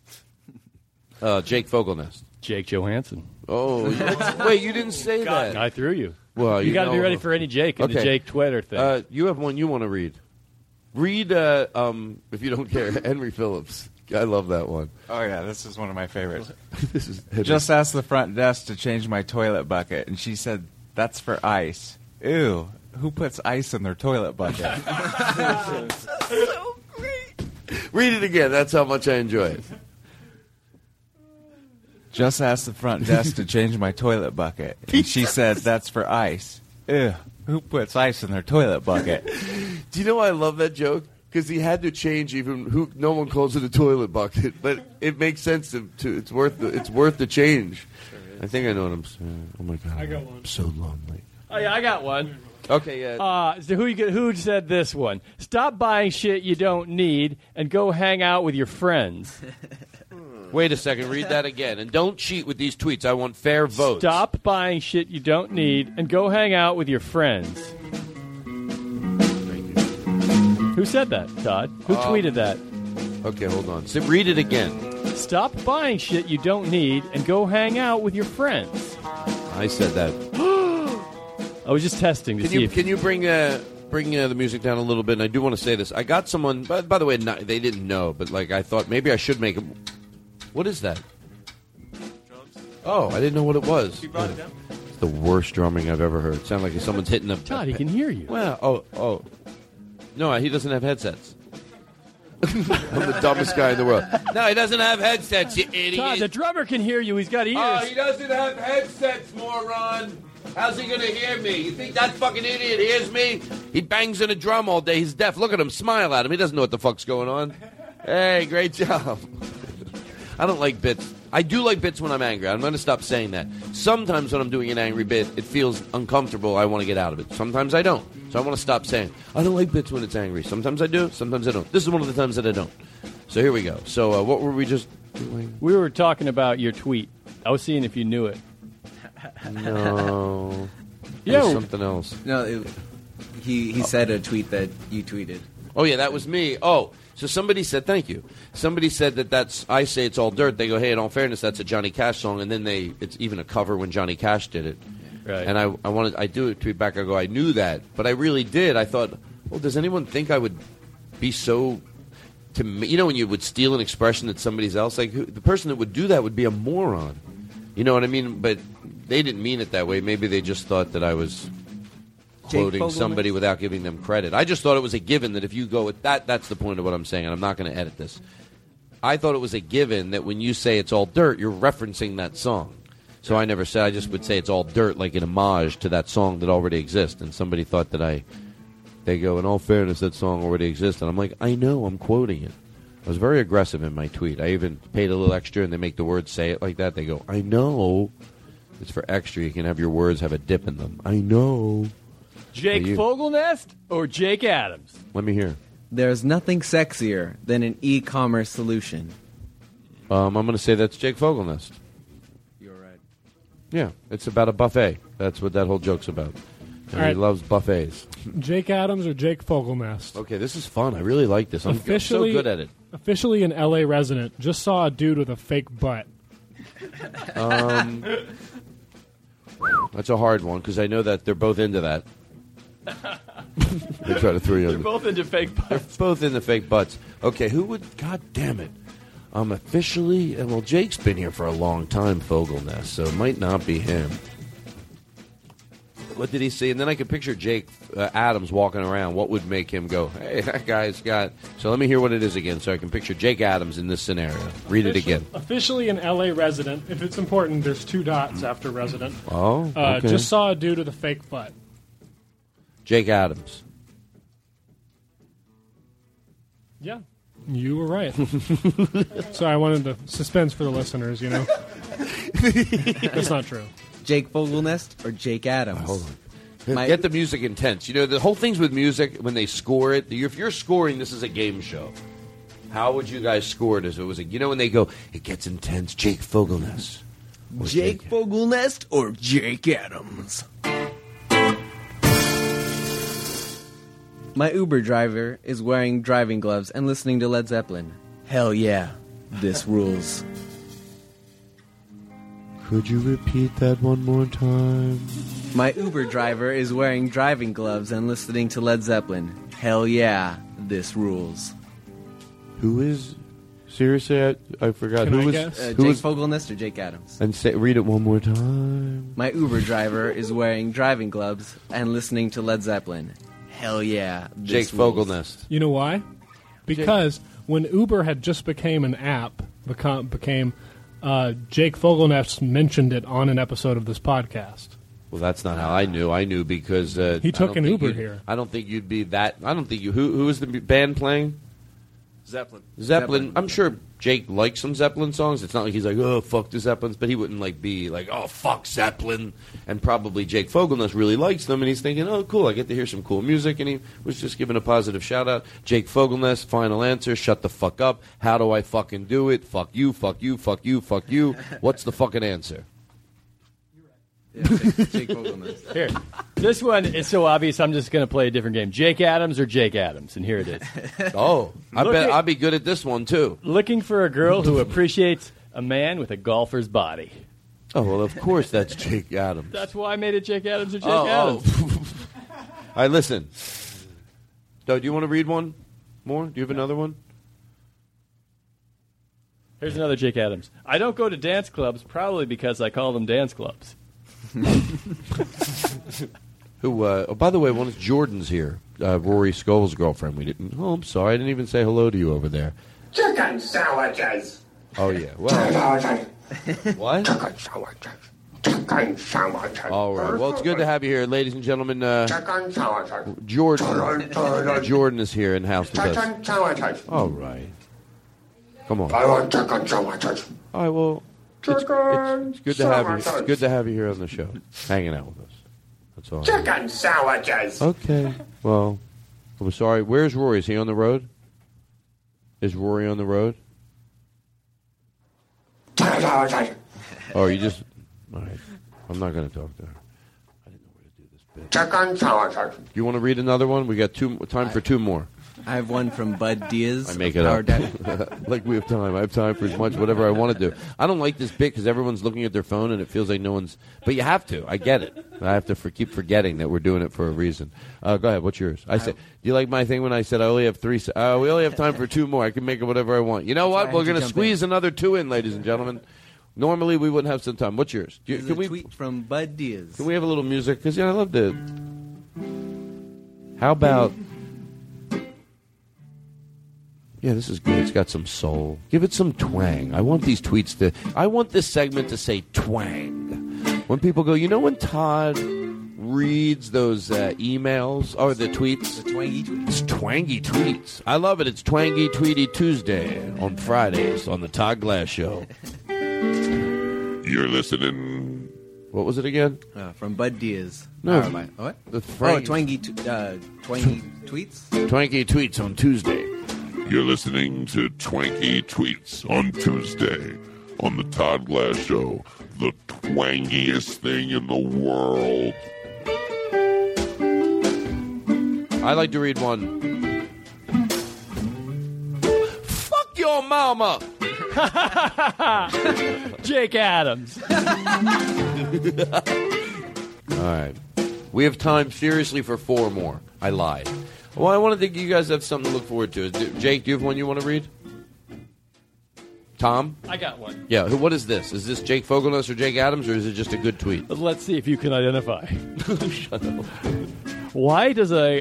Jake Fogelnest. Jake Johansson. Oh, wait, you didn't say that. I threw you. Well, you got to be ready for any Jake and the Jake Twitter thing. You have one you want to read. Read, if you don't care, Henry Phillips. I love that one. Oh, yeah, this is one of my favorites. This is Just asked the front desk to change my toilet bucket, and she said, that's for ice. Ew, who puts ice in their toilet bucket? So great. Read it again. That's how much I enjoy it. Just asked the front desk to change my toilet bucket, and she said, that's for ice. Ew, who puts ice in their toilet bucket? Do you know why I love that joke? Because he had to change no one calls it a toilet bucket, but it makes sense to it's worth the change. Sure, I think I know what I'm saying. Oh my god, I got one. I'm so lonely. Oh yeah, I got one. Okay, yeah. So who said this one? Stop buying shit you don't need and go hang out with your friends. Wait a second, read that again, and don't cheat with these tweets. I want fair votes. Stop buying shit you don't need and go hang out with your friends. Who said that, Todd? Who tweeted that? Okay, hold on. So read it again. Stop buying shit you don't need and go hang out with your friends. I said that. I was just testing to see if... Can you bring bring the music down a little bit, and I do want to say this. I got someone, by the way, they didn't know, but like I thought maybe I should make them. What is that? Drums. Oh, I didn't know what it was. You brought it down? It's the worst drumming I've ever heard. It sounded like someone's hitting a... Todd, he can hear you. Well, oh. No, he doesn't have headsets. I'm the dumbest guy in the world. No, he doesn't have headsets, you idiot. Todd, the drummer can hear you. He's got ears. Oh, he doesn't have headsets, moron. How's he going to hear me? You think that fucking idiot hears me? He bangs on a drum all day. He's deaf. Look at him. Smile at him. He doesn't know what the fuck's going on. Hey, great job. I don't like bits. I do like bits when I'm angry. I'm going to stop saying that. Sometimes when I'm doing an angry bit, it feels uncomfortable. I want to get out of it. Sometimes I don't. So I want to stop saying, I don't like bits when it's angry. Sometimes I do. Sometimes I don't. This is one of the times that I don't. So here we go. So what were we just doing? We were talking about your tweet. I was seeing if you knew it. No. Yeah. Something else. No, he said a tweet that you tweeted. Oh, yeah, that was me. Oh, so somebody said, thank you. Somebody said that's, I say it's all dirt. They go, hey, in all fairness, that's a Johnny Cash song. And then it's even a cover when Johnny Cash did it. Right. And I do a tweet back. I go, I knew that. But I really did. I thought, well, does anyone think I would be so, to me, you know, when you would steal an expression that somebody's else, like the person that would do that would be a moron. You know what I mean? But they didn't mean it that way. Maybe they just thought that I was quoting somebody without giving them credit. I just thought it was a given that if you go with that, that's the point of what I'm saying, and I'm not going to edit this. I thought it was a given that when you say it's all dirt, you're referencing that song. So I never said, I just would say it's all dirt, like an homage to that song that already exists. And somebody thought that they go, in all fairness, that song already exists. And I'm like, I know, I'm quoting it. I was very aggressive in my tweet. I even paid a little extra, and they make the words say it like that. They go, I know. It's for extra. You can have your words have a dip in them. I know. Jake Fogelnest or Jake Adams? Let me hear. There's nothing sexier than an e-commerce solution. I'm going to say that's Jake Fogelnest. You're right. Yeah, it's about a buffet. That's what that whole joke's about. And All right. He loves buffets. Jake Adams or Jake Fogelnest? Okay, this is fun. I really like this. I'm so good at it. Officially an L.A. resident. Just saw a dude with a fake butt. That's a hard one because I know that they're both into that. They try to throw you. They're both into fake butts. They're both into fake butts. Okay, who would? God damn it! Officially, well, Jake's been here for a long time, Fogelnest, so it might not be him. What did he see? And then I could picture Jake Adams walking around. What would make him go, hey, that guy's got... So let me hear what it is again so I can picture Jake Adams in this scenario. Read it again. Officially an L.A. resident. If it's important, there's 2 dots after resident. Oh, okay. Just saw a dude with a fake butt. Jake Adams. Yeah, you were right. So I wanted the suspense for the listeners, you know? That's not true. Jake Fogelnest or Jake Adams? Hold on. Get the music intense. You know, the whole thing's with music, when they score it, if you're scoring, this is a game show. How would you guys score it if it was a, you know, when they go, it gets intense, Jake Fogelnest. Jake Fogelnest or Jake Adams? My Uber driver is wearing driving gloves and listening to Led Zeppelin. Hell yeah, this rules. Could you repeat that one more time? My Uber driver is wearing driving gloves and listening to Led Zeppelin. Hell yeah, this rules. Who is? Seriously, I forgot. Can who I was? guess? Who Jake was? Fogelnest or Jake Adams? And read it one more time. My Uber driver is wearing driving gloves and listening to Led Zeppelin. Hell yeah, this Jake rules. Fogelnest. You know why? Because when Uber had just became an app, became Jake Fogelnest mentioned it on an episode of this podcast. Well, that's not how I knew. I knew because he took an Uber here. I don't think you'd be that. I don't think you. Who is the band playing? Zeppelin. I'm sure Jake likes some Zeppelin songs. It's not like he's like, oh, fuck the Zeppelins, but he wouldn't be like, oh, fuck Zeppelin. And probably Jake Fogelnest really likes them, and he's thinking, oh, cool, I get to hear some cool music, and he was just giving a positive shout-out. Jake Fogelnest, final answer, shut the fuck up. How do I fucking do it? Fuck you, fuck you, fuck you, fuck you. What's the fucking answer? Yeah, Jake Fogelnest. Here, this one is so obvious. I'm just going to play a different game. Jake Adams or Jake Adams, and here it is. Oh, I bet I'll be good at this one too. Looking for a girl who appreciates a man with a golfer's body. Oh well, of course that's Jake Adams. That's why I made it Jake Adams or Jake Adams. All right, listen. Do you want to read one more? Do you have another one? Here's another Jake Adams. I don't go to dance clubs probably because I call them dance clubs. Who? Oh, by the way, one of Jordan's here. Rory Scovel's girlfriend. We didn't. Oh, I'm sorry. I didn't even say hello to you over there. Chicken sandwiches. Oh yeah. Well. What? Chicken sandwiches. Chicken sandwiches. All right. Well, it's good to have you here, ladies and gentlemen. Chicken sandwiches. Jordan is here in house with us. Chicken sandwiches. All right. Come on. I want chicken sandwiches. All right. Well, it's good to have you. It's good to have you here on the show, hanging out with us. That's all. Chicken sandwiches. Okay. Well, I'm sorry. Where's Rory? Is he on the road? Is Rory on the road? Chicken sandwiches. Oh, you just... All right. I'm not going to talk to her. I didn't know where to do this bit. Chicken sandwiches. You want to read another one? We got time for two more. I have one from Bud Diaz. I make it up. Like we have time. I have time for as much, whatever I want to do. I don't like this bit because everyone's looking at their phone and it feels like no one's... But you have to. I get it. I have to keep forgetting that we're doing it for a reason. Go ahead. What's yours? I said, do you like my thing when I said I only have three... we only have time for two more. I can make it whatever I want. You know what? We're going to squeeze another two in, ladies and gentlemen. Normally, we wouldn't have some time. What's yours? Can we tweet from Bud Diaz? Can we have a little music? Because I love to... How about... Yeah, this is good. It's got some soul. Give it some twang. I want these tweets to... I want this segment to say twang. When people go, you know when Todd reads those emails or the tweets? The twangy tweets? It's twangy tweets. I love it. It's Twangy Tweety Tuesday on Fridays on the Todd Glass Show. You're listening... What was it again? From Bud Diaz. No. What? Twangy tweets? Twangy tweets on Tuesday. You're listening to Twanky Tweets on Tuesday on the Todd Glass Show, the twangiest thing in the world. I like to read one. Fuck your mama! Jake Adams. All right. We have time, seriously, for four more. I lied. Well, I want to think you guys have something to look forward to. Jake, do you have one you want to read? Tom? I got one. Yeah, what is this? Is this Jake Fogelnest or Jake Adams, or is it just a good tweet? Let's see if you can identify. Shut up. Why does a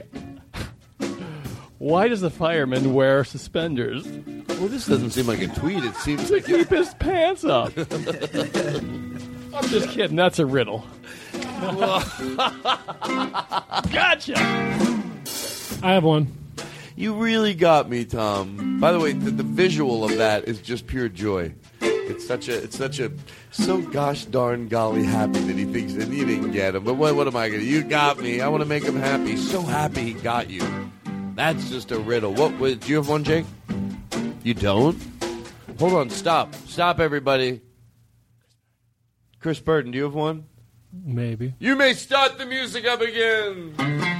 fireman wear suspenders? Well, this doesn't seem like a tweet. It seems to like keep his pants up. I'm just kidding. That's a riddle. Gotcha. I have one. You really got me, Tom. By the way, the visual of that is just pure joy. It's so gosh darn golly happy that he thinks that you didn't get him. But what am I going to do? You got me. I want to make him happy. So happy he got you. That's just a riddle. Do you have one, Jake? You don't? Hold on. Stop, everybody. Chris Burton, do you have one? Maybe. You may start the music up again.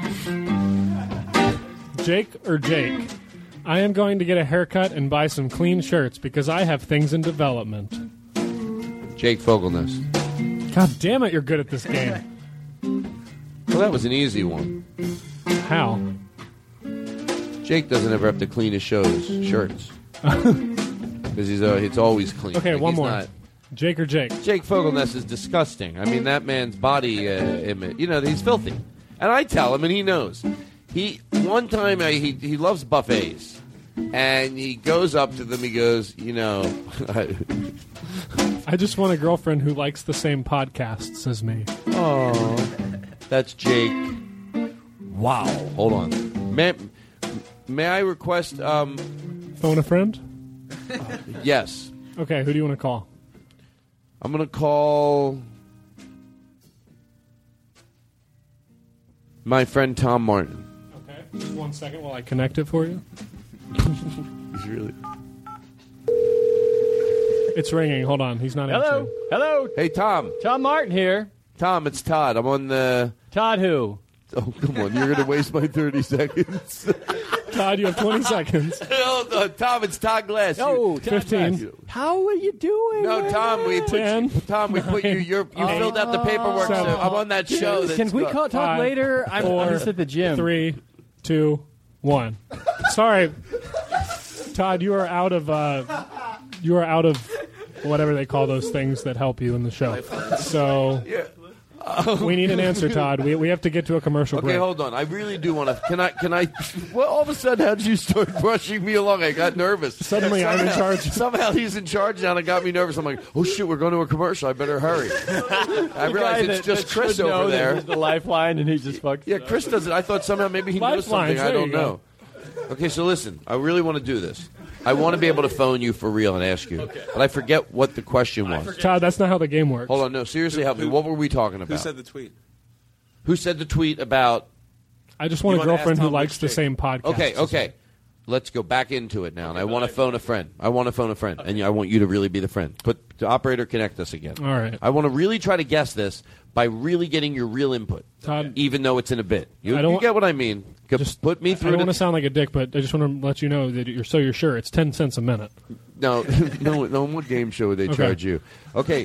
Jake or Jake, I am going to get a haircut and buy some clean shirts because I have things in development. Jake Fogelnest. God damn it, you're good at this game. Well, that was an easy one. How? Jake doesn't ever have to clean his shirts. Because it's always clean. Okay, one more. Jake or Jake? Jake Fogelnest is disgusting. I mean, that man's body image, he's filthy. And I tell him, and he knows. One time he loves buffets, and he goes up to them. He goes, I just want a girlfriend who likes the same podcasts as me. Oh, that's Jake. Wow. Hold on. May I request? Phone a friend? Yes. Okay. Who do you want to call? I'm going to call my friend Tom Martin. Okay. Just 1 second while I connect it for you. He's really... It's ringing. Hold on. He's not answering. Hello. Hey, Tom. Tom Martin here. Tom, it's Todd. I'm on the... Todd who? Oh, come on. You're going to waste my 30 seconds. Todd, you have 20 seconds. No, Tom, it's Todd Glass. Oh, 15. Glass. How are you doing? No, Tom, we put 10, you. You filled out the paperwork. So I'm on that show. Can we talk later? I'm just at the gym. 3, 2, 1. Sorry, Todd. You are out of whatever they call those things that help you in the show. So we need an answer, Todd. We have to get to a commercial break. Okay, hold on. I really do want to. Can I? Well, all of a sudden, how did you start brushing me along? I got nervous. Suddenly, I'm in charge. Somehow he's in charge now, and it got me nervous. I'm like, oh shit, we're going to a commercial. I better hurry. I realized it's just Chris over there. He's the lifeline, and he just fucked. Yeah, Chris does it. I thought somehow maybe he knows something. I don't know. Okay, so listen. I really want to do this. I want to be able to phone you for real and ask you. Okay. But I forget what the question was. Todd, that's not how the game works. Hold on, no, seriously, help me. What were we talking about? Who said the tweet? Who said the tweet about... I just want a girlfriend who likes the same podcast. Okay. Let's go back into it now. And I want to phone a friend. Okay. And I want you to really be the friend. Put the operator, connect us again. All right. I want to really try to guess this by really getting your real input, Todd, even though it's in a bit. You get what I mean. Just put me through. I don't want to sound like a dick, but I just want to let you know that you're sure it's 10 cents a minute. No. What game show would they charge you? Okay,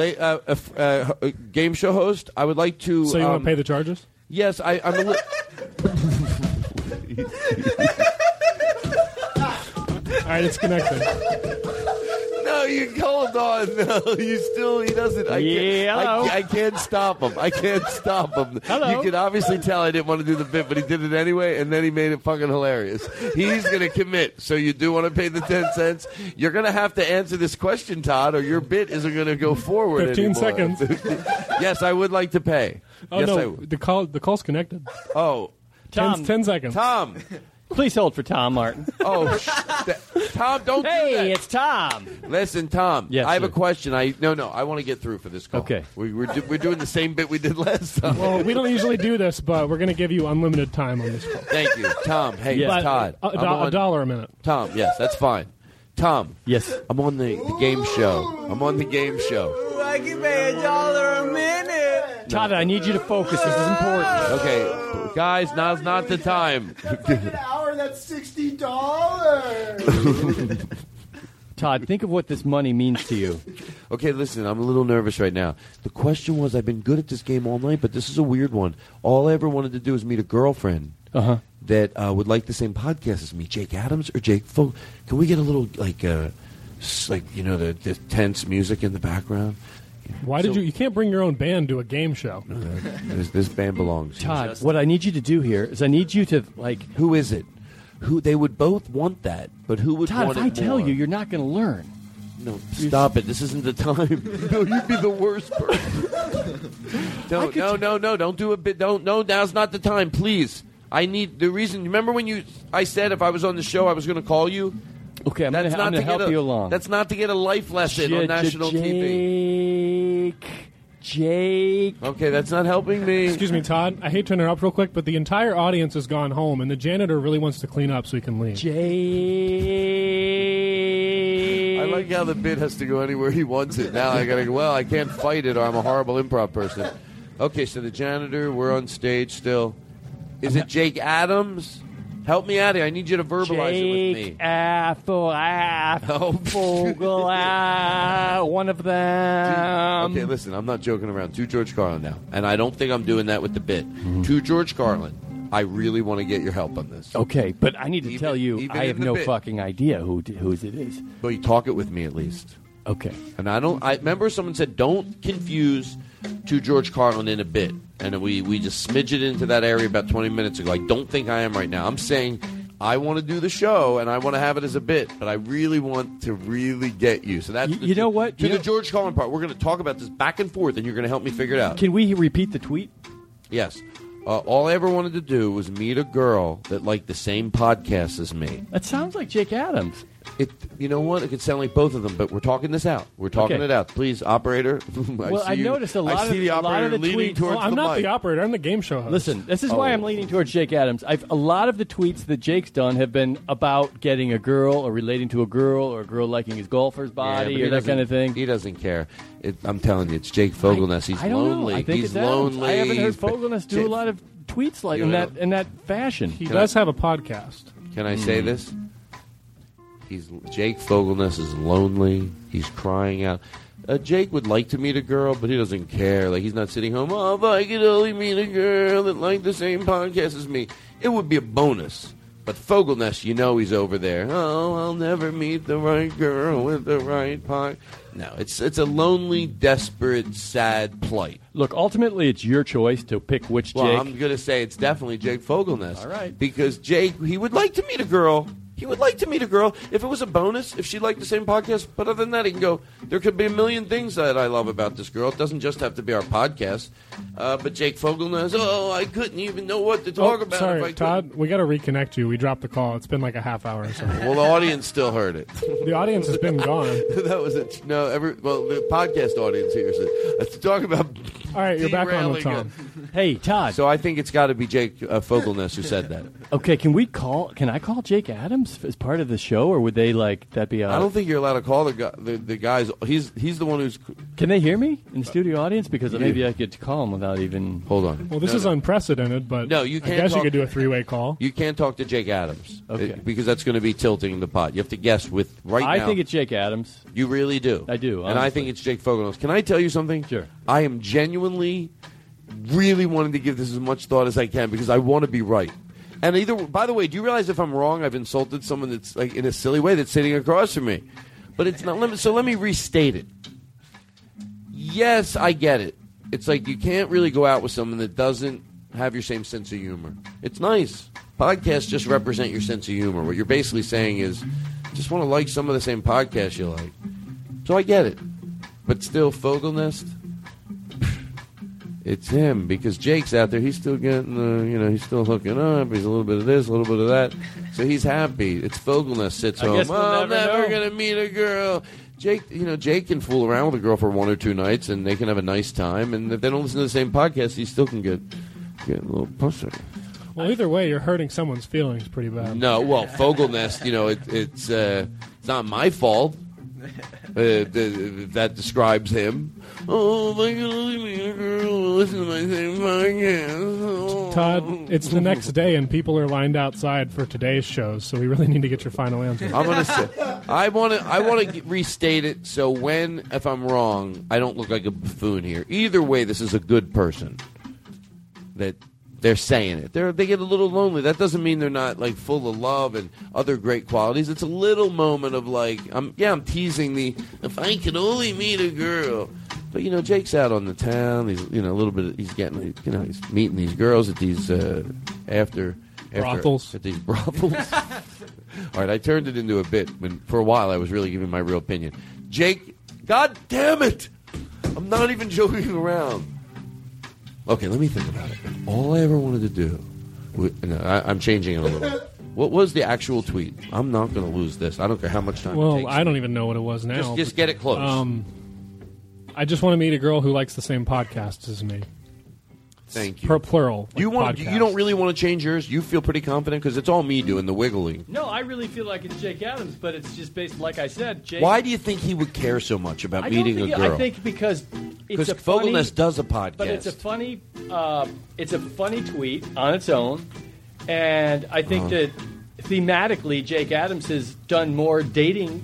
game show host. I would like to. So you want to pay the charges? Yes, I'm a little. All right, it's connected. No, you hold on. No, he doesn't. I can't stop him. Hello. You can obviously tell I didn't want to do the bit, but he did it anyway, and then he made it fucking hilarious. He's going to commit. So you do want to pay the 10 cents? You're going to have to answer this question, Todd, or your bit isn't going to go forward 15 anymore. seconds. Yes, I would like to pay. Oh, yes, no, the call's connected. Oh. 10 seconds. Tom. Please hold for Tom Martin. Oh, Tom, don't do that. Hey, it's Tom. Listen, Tom, yes, I have sir. a question. I want to get through for this call. Okay. We're doing the same bit we did last time. Well, we don't usually do this, but we're going to give you unlimited time on this call. Thank you. Tom, hey, yes. Todd. $1 a minute. Tom, yes, that's fine. Tom. Yes. I'm on the game show. I can pay $1 a minute. Todd, I need you to focus. This is important. Okay, guys, now's not the time. An hour, that's $60. Todd, think of what this money means to you. Okay, listen, I'm a little nervous right now. The question was, I've been good at this game all night, but this is a weird one. All I ever wanted to do is meet a girlfriend that would like the same podcast as me. Jake Adams or Jake Fogel? Can we get a little, the tense music in the background? Why did you can't bring your own band to a game show? No, this band belongs. Todd, what I need you to do here is I need you to, Who is it? Who they would both want that, but who would Todd, want if it I tell more? you, you're not going to learn. No, stop it. This isn't the time. No, you'd be the worst person. No, don't do a bit. No, now's not the time, please. I need the reason. Remember when I said if I was on the show, I was going to call you? Okay, I'm going to help you along. That's not to get a life lesson on national TV. Jake. Okay, that's not helping me. Excuse me, Todd. I hate to interrupt real quick, but the entire audience has gone home, and the janitor really wants to clean up so he can leave. Jake. I like how the bit has to go anywhere he wants it. Now I got to go, well, I can't fight it or I'm a horrible improv person. Okay, so the janitor, we're on stage still. Is it Jake Adams? Help me out here. I need you to verbalize it with me. One of them. Okay, listen, I'm not joking around. To George Carlin now. And I don't think I'm doing that with the bit. To George Carlin, I really want to get your help on this. Okay, but I need to tell you, I have no fucking idea who it is. But you talk it with me at least. Okay. And I remember someone said, don't confuse To George Carlin in a bit. And we just smidged into that area about 20 minutes ago. I don't think I am right now. I'm saying I want to do the show and I want to have it as a bit, but I really want to really get you. So that's you know what? To the George Carlin part. We're going to talk about this back and forth, and you're going to help me figure it out. Can we repeat the tweet? Yes. All I ever wanted to do was meet a girl that liked the same podcast as me. That sounds like Jake Adams. You know what? It could sound like both of them, but we're talking this out. We're talking it out. Please, operator. I noticed a lot of the tweets. Well, I'm not the operator. I'm the game show host. Listen, this is why I'm leaning towards Jake Adams. A lot of the tweets that Jake's done have been about getting a girl or relating to a girl or a girl liking his golfer's body or that kind of thing. He doesn't care. I'm telling you, it's Jake Fogelness. He's lonely. I think He's it's lonely. I haven't heard Fogelness do a lot of tweets like in that fashion. He does have a podcast. Can I say this? Jake Fogelness is lonely. He's crying out. Jake would like to meet a girl, but he doesn't care. Like, he's not sitting home, if I could only meet a girl that liked the same podcast as me. It would be a bonus. But Fogelnest, you know he's over there. Oh, I'll never meet the right girl with the right part. No, it's a lonely, desperate, sad plight. Look, ultimately, it's your choice to pick which Jake. Well, I'm going to say it's definitely Jake Fogelnest. All right. Because Jake, he would like to meet a girl. He would like to meet a girl if it was a bonus, if she liked the same podcast. But other than that, he can go, there could be a million things that I love about this girl. It doesn't just have to be our podcast. But Jake Fogelnest, I couldn't even know what to talk about. Sorry, if I Todd, we got to reconnect you. We dropped the call. It's been like a half hour or something. Well, the audience still heard it. The audience has been gone. That was it. No, the podcast audience here said, let's talk about. All right, you're back on with Tom. Hey, Todd. So I think it's got to be Jake Fogelnest who said that. Okay, can I call Jake Adams as part of the show, or would they that be? I don't think you're allowed to call the guys. He's the one who's. Can they hear me in the studio audience? Because maybe I could call him without even. Hold on. Well, this is unprecedented, but no, you can't. I guess you could do a three-way call. You can't talk to Jake Adams, okay? Because that's going to be tilting the pot. You have to guess with now. I think it's Jake Adams. You really do. I do, and I think it's Jake Fogelnest. Can I tell you something? Sure. I am genuinely, really wanting to give this as much thought as I can because I want to be right. And by the way, do you realize if I'm wrong, I've insulted someone that's like in a silly way that's sitting across from me? But it's not. So let me restate it. Yes, I get it. It's like you can't really go out with someone that doesn't have your same sense of humor. It's nice. Podcasts just represent your sense of humor. What you're basically saying is, just want to like some of the same podcasts you like. So I get it. But still, Fogelnest, it's him, because Jake's out there. He's still getting, he's still hooking up. He's a little bit of this, a little bit of that. So he's happy. It's Fogelnest sits home. I'm never going to meet a girl. Jake can fool around with a girl for 1 or 2 nights, and they can have a nice time. And if they don't listen to the same podcast, he still can get a little pussy. Well, either way, you're hurting someone's feelings pretty bad. No, well, Fogelnest, it's not my fault. That describes him. Oh, my God, listen to my same podcast. Todd, it's the next day, and people are lined outside for today's shows, so we really need to get your final answer. I'm going to say, I want to restate it so if I'm wrong, I don't look like a buffoon here. Either way, this is a good person that they're saying it. They get a little lonely. That doesn't mean they're not like full of love and other great qualities. It's a little moment of like, I'm teasing if I could only meet a girl. But Jake's out on the town. He's a little bit. He's getting he's meeting these girls at these brothels. At these brothels. All right, I turned it into a bit when for a while I was really giving my real opinion. Jake, God damn it! I'm not even joking around. Okay, let me think about it. All I ever wanted to do... I'm changing it a little. What was the actual tweet? I'm not going to lose this. I don't care how much time it takes. Well, I don't even know what it was now. Just get it close. I just want to meet a girl who likes the same podcast as me. Thank you. Plural. You don't really want to change yours? You feel pretty confident? Because it's all me doing the wiggling. No, I really feel like it's Jake Adams, but it's just based, like I said, Jake... Why do you think he would care so much about meeting a girl? I think because it's Fogelnest does a podcast. But it's a funny tweet on its own, and I think that thematically Jake Adams has done more dating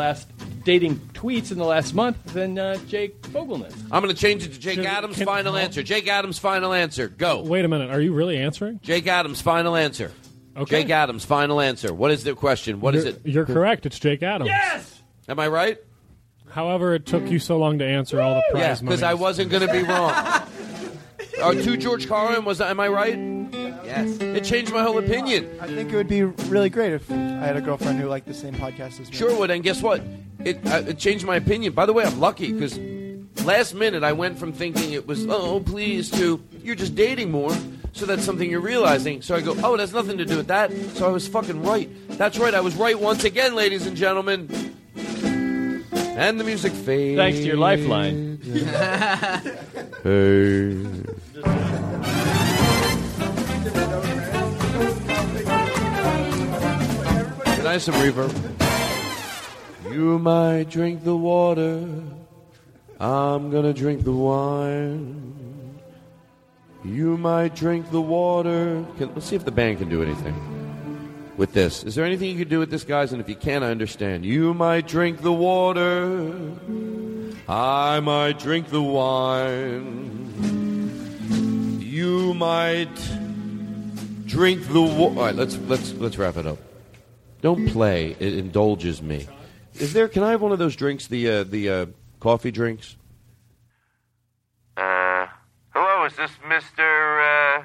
tweets in the last month than Jake Fogelnest. I'm going to change it to Jake Adams' final answer. Jake Adams' final answer. Go. Wait a minute. Are you really answering? Jake Adams' final answer. Okay. Jake Adams' final answer. What is the question? What is it? You're correct. It's Jake Adams. Yes! Am I right? However, it took you so long to answer all the prize money. because I wasn't going to be wrong. To George Carlin, am I right? Yes. It changed my whole opinion. I think it would be really great if I had a girlfriend who liked the same podcast as me. Sure would, and guess what? It changed my opinion. By the way, I'm lucky because last minute I went from thinking it was, please, to you're just dating more, so that's something you're realizing. So I go, it has nothing to do with that. So I was fucking right. That's right, I was right once again, ladies and gentlemen. And the music fades. Thanks to your lifeline. Hey. Can I have some reverb? You might drink the water, I'm gonna drink the wine. You might drink the water. Let's see if the band can do anything with this. Is there anything you can do with this, guys? And if you can, I understand. You might drink the water, I might drink the wine. You might Drink the water. All right, let's wrap it up. Don't play. It indulges me. Can I have one of those drinks, the coffee drinks? Hello, is this Mr.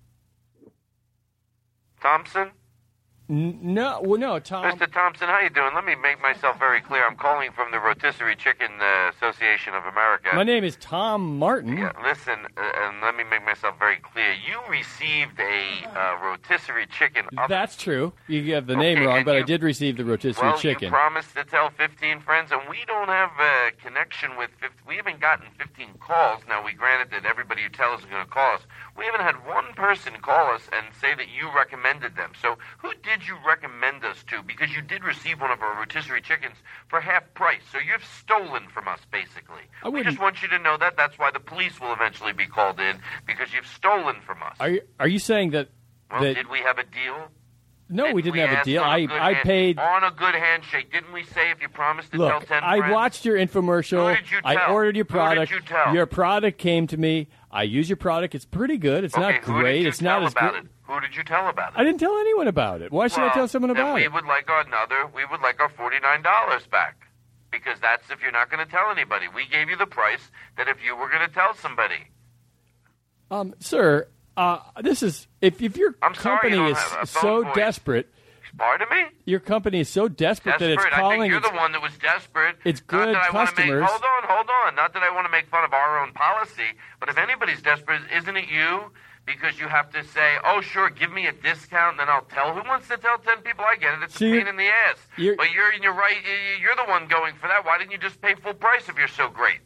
Thompson? No, Tom. Mr. Thompson, how you doing? Let me make myself very clear. I'm calling from the Rotisserie Chicken Association of America. My name is Tom Martin. Yeah, listen, and let me make myself very clear. You received a rotisserie chicken. That's true. You have the name wrong, but I did receive the rotisserie chicken. You promised to tell 15 friends, and we don't have a connection with 15. We haven't gotten 15 calls. Now, we granted that everybody who tells us is going to call us. We haven't had one person call us and say that you recommended them. So who did you recommend us to? Because you did receive one of our rotisserie chickens for half price. So you've stolen from us, basically. We just want you to know that. That's why the police will eventually be called in, because you've stolen from us. Are you saying that... Well, did we have a deal? No, we didn't have a deal. I paid... On a good handshake. Didn't we say if you promised to tell 10 friends? I watched your infomercial. Who did you tell? I ordered your product. Who did you tell? Your product came to me. I use your product. It's pretty good. It's not great. It's not as good. Who did you tell about it? I didn't tell anyone about it. Why should I tell someone about it? We would like our $49 back. Because that's if you're not going to tell anybody. We gave you the price that if you were going to tell somebody. Sir, this is if your company is so desperate. Pardon me? Your company is so desperate that it's calling. I think you're the one that was desperate. It's good customers. Hold on. Not that I want to make fun of our own policy, but if anybody's desperate, isn't it you? Because you have to say, oh, sure, give me a discount, and then I'll tell. Who wants to tell 10 people? I get it. It's a pain in the ass. But you're right. You're the one going for that. Why didn't you just pay full price if you're so great?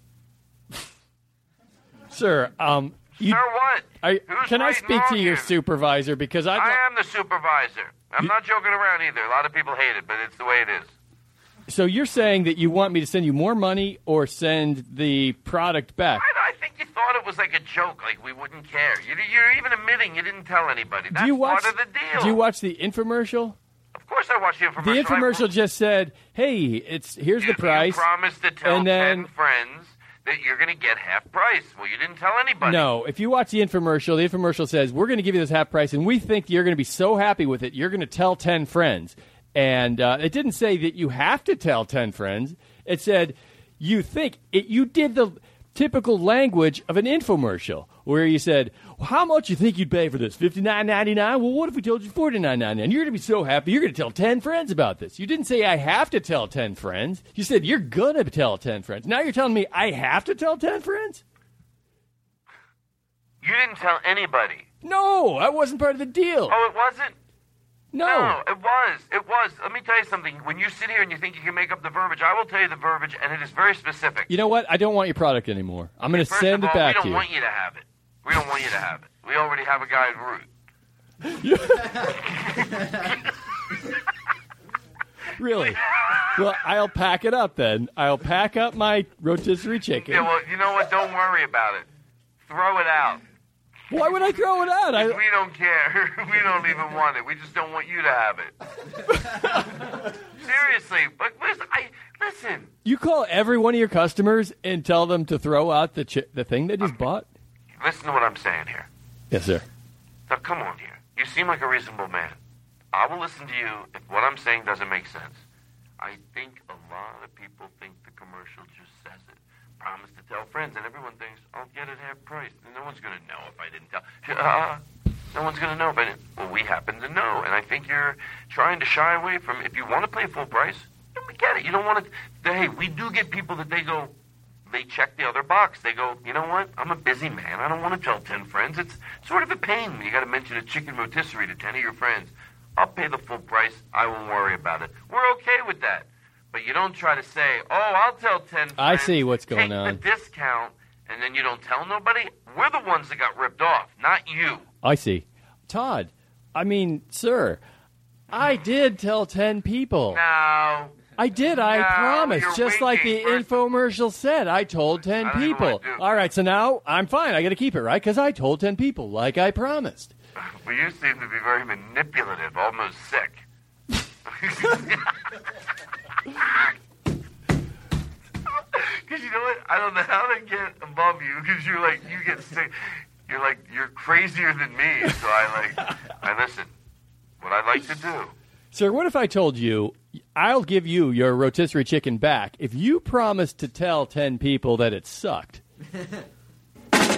Sir, Sir, what? Can I speak to your supervisor? Because I am the supervisor. I'm not joking around either. A lot of people hate it, but it's the way it is. So you're saying that you want me to send you more money or send the product back? I think you thought it was like a joke, like we wouldn't care. You're even admitting you didn't tell anybody. That's part of the deal. Do you watch the infomercial? Of course I watch the infomercial. The infomercial just said, hey, here's the price. You promised to tell 10 friends that you're going to get half price. Well, you didn't tell anybody. No, if you watch the infomercial says, we're going to give you this half price, and we think you're going to be so happy with it, you're going to tell 10 friends. And it didn't say that you have to tell 10 friends. It said you think you did the typical language of an infomercial, where you said, well, how much you think you'd pay for this? $59.99? Well, what if we told you $49.99? You're going to be so happy, you're going to tell 10 friends about this. You didn't say I have to tell 10 friends. You said you're going to tell 10 friends. Now you're telling me I have to tell 10 friends? You didn't tell anybody. No, that wasn't part of the deal. Oh, it wasn't? No, it was. It was. Let me tell you something. When you sit here and you think you can make up the verbiage, I will tell you the verbiage, and it is very specific. You know what? I don't want your product anymore. I'm going to send it back to you. We don't want you to have it. We don't want you to have it. We already have a guy en route. Really? Well, I'll pack it up then. I'll pack up my rotisserie chicken. Yeah, well, you know what? Don't worry about it. Throw it out. Why would I throw it out? We don't care. We don't even want it. We just don't want you to have it. Seriously. But listen. You call every one of your customers and tell them to throw out the thing they just bought? Listen to what I'm saying here. Yes, sir. Now, come on here. You seem like a reasonable man. I will listen to you if what I'm saying doesn't make sense. I think a lot of people think the commercial just says it. Promise to tell friends, and everyone thinks, I'll get it half price. And no one's going to know if I didn't tell. No one's going to know if I didn't. Well, we happen to know, and I think you're trying to shy away from it. If you want to pay full price, then we get it. You don't want to. Hey, we do get people that they check the other box. They go, you know what? I'm a busy man. I don't want to tell 10 friends. It's sort of a pain when you got to mention a chicken rotisserie to 10 of your friends. I'll pay the full price. I won't worry about it. We're okay with that. But you don't try to say, oh, I'll tell 10 friends. I see what's going on. Take the discount, and then you don't tell nobody. We're the ones that got ripped off, not you. I see. Todd, I mean, sir, I did tell 10 people. No. I did. I promised. Just like the infomercial said, I told 10 people. All right, so now I'm fine. I got to keep it, right? Because I told 10 people, like I promised. Well, you seem to be very manipulative, almost sick. Because you know what? I don't know how to get above you because you get sick. You're crazier than me. So I listen. What I like to do. Sir, what if I told you, I'll give you your rotisserie chicken back if you promise to tell 10 people that it sucked? Why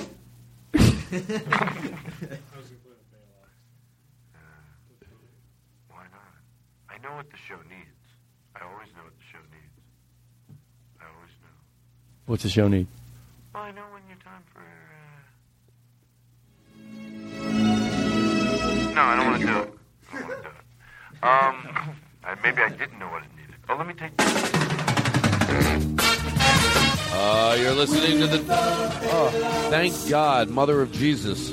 not? I know what the show needs. I always know what the show needs. I always know. What's the show need? Well, I know when you're time for... No, I don't want to do it. I don't want to do it. Maybe I didn't know what it needed. Oh, let me take this. You're listening to the... Oh, thank God, Mother of Jesus.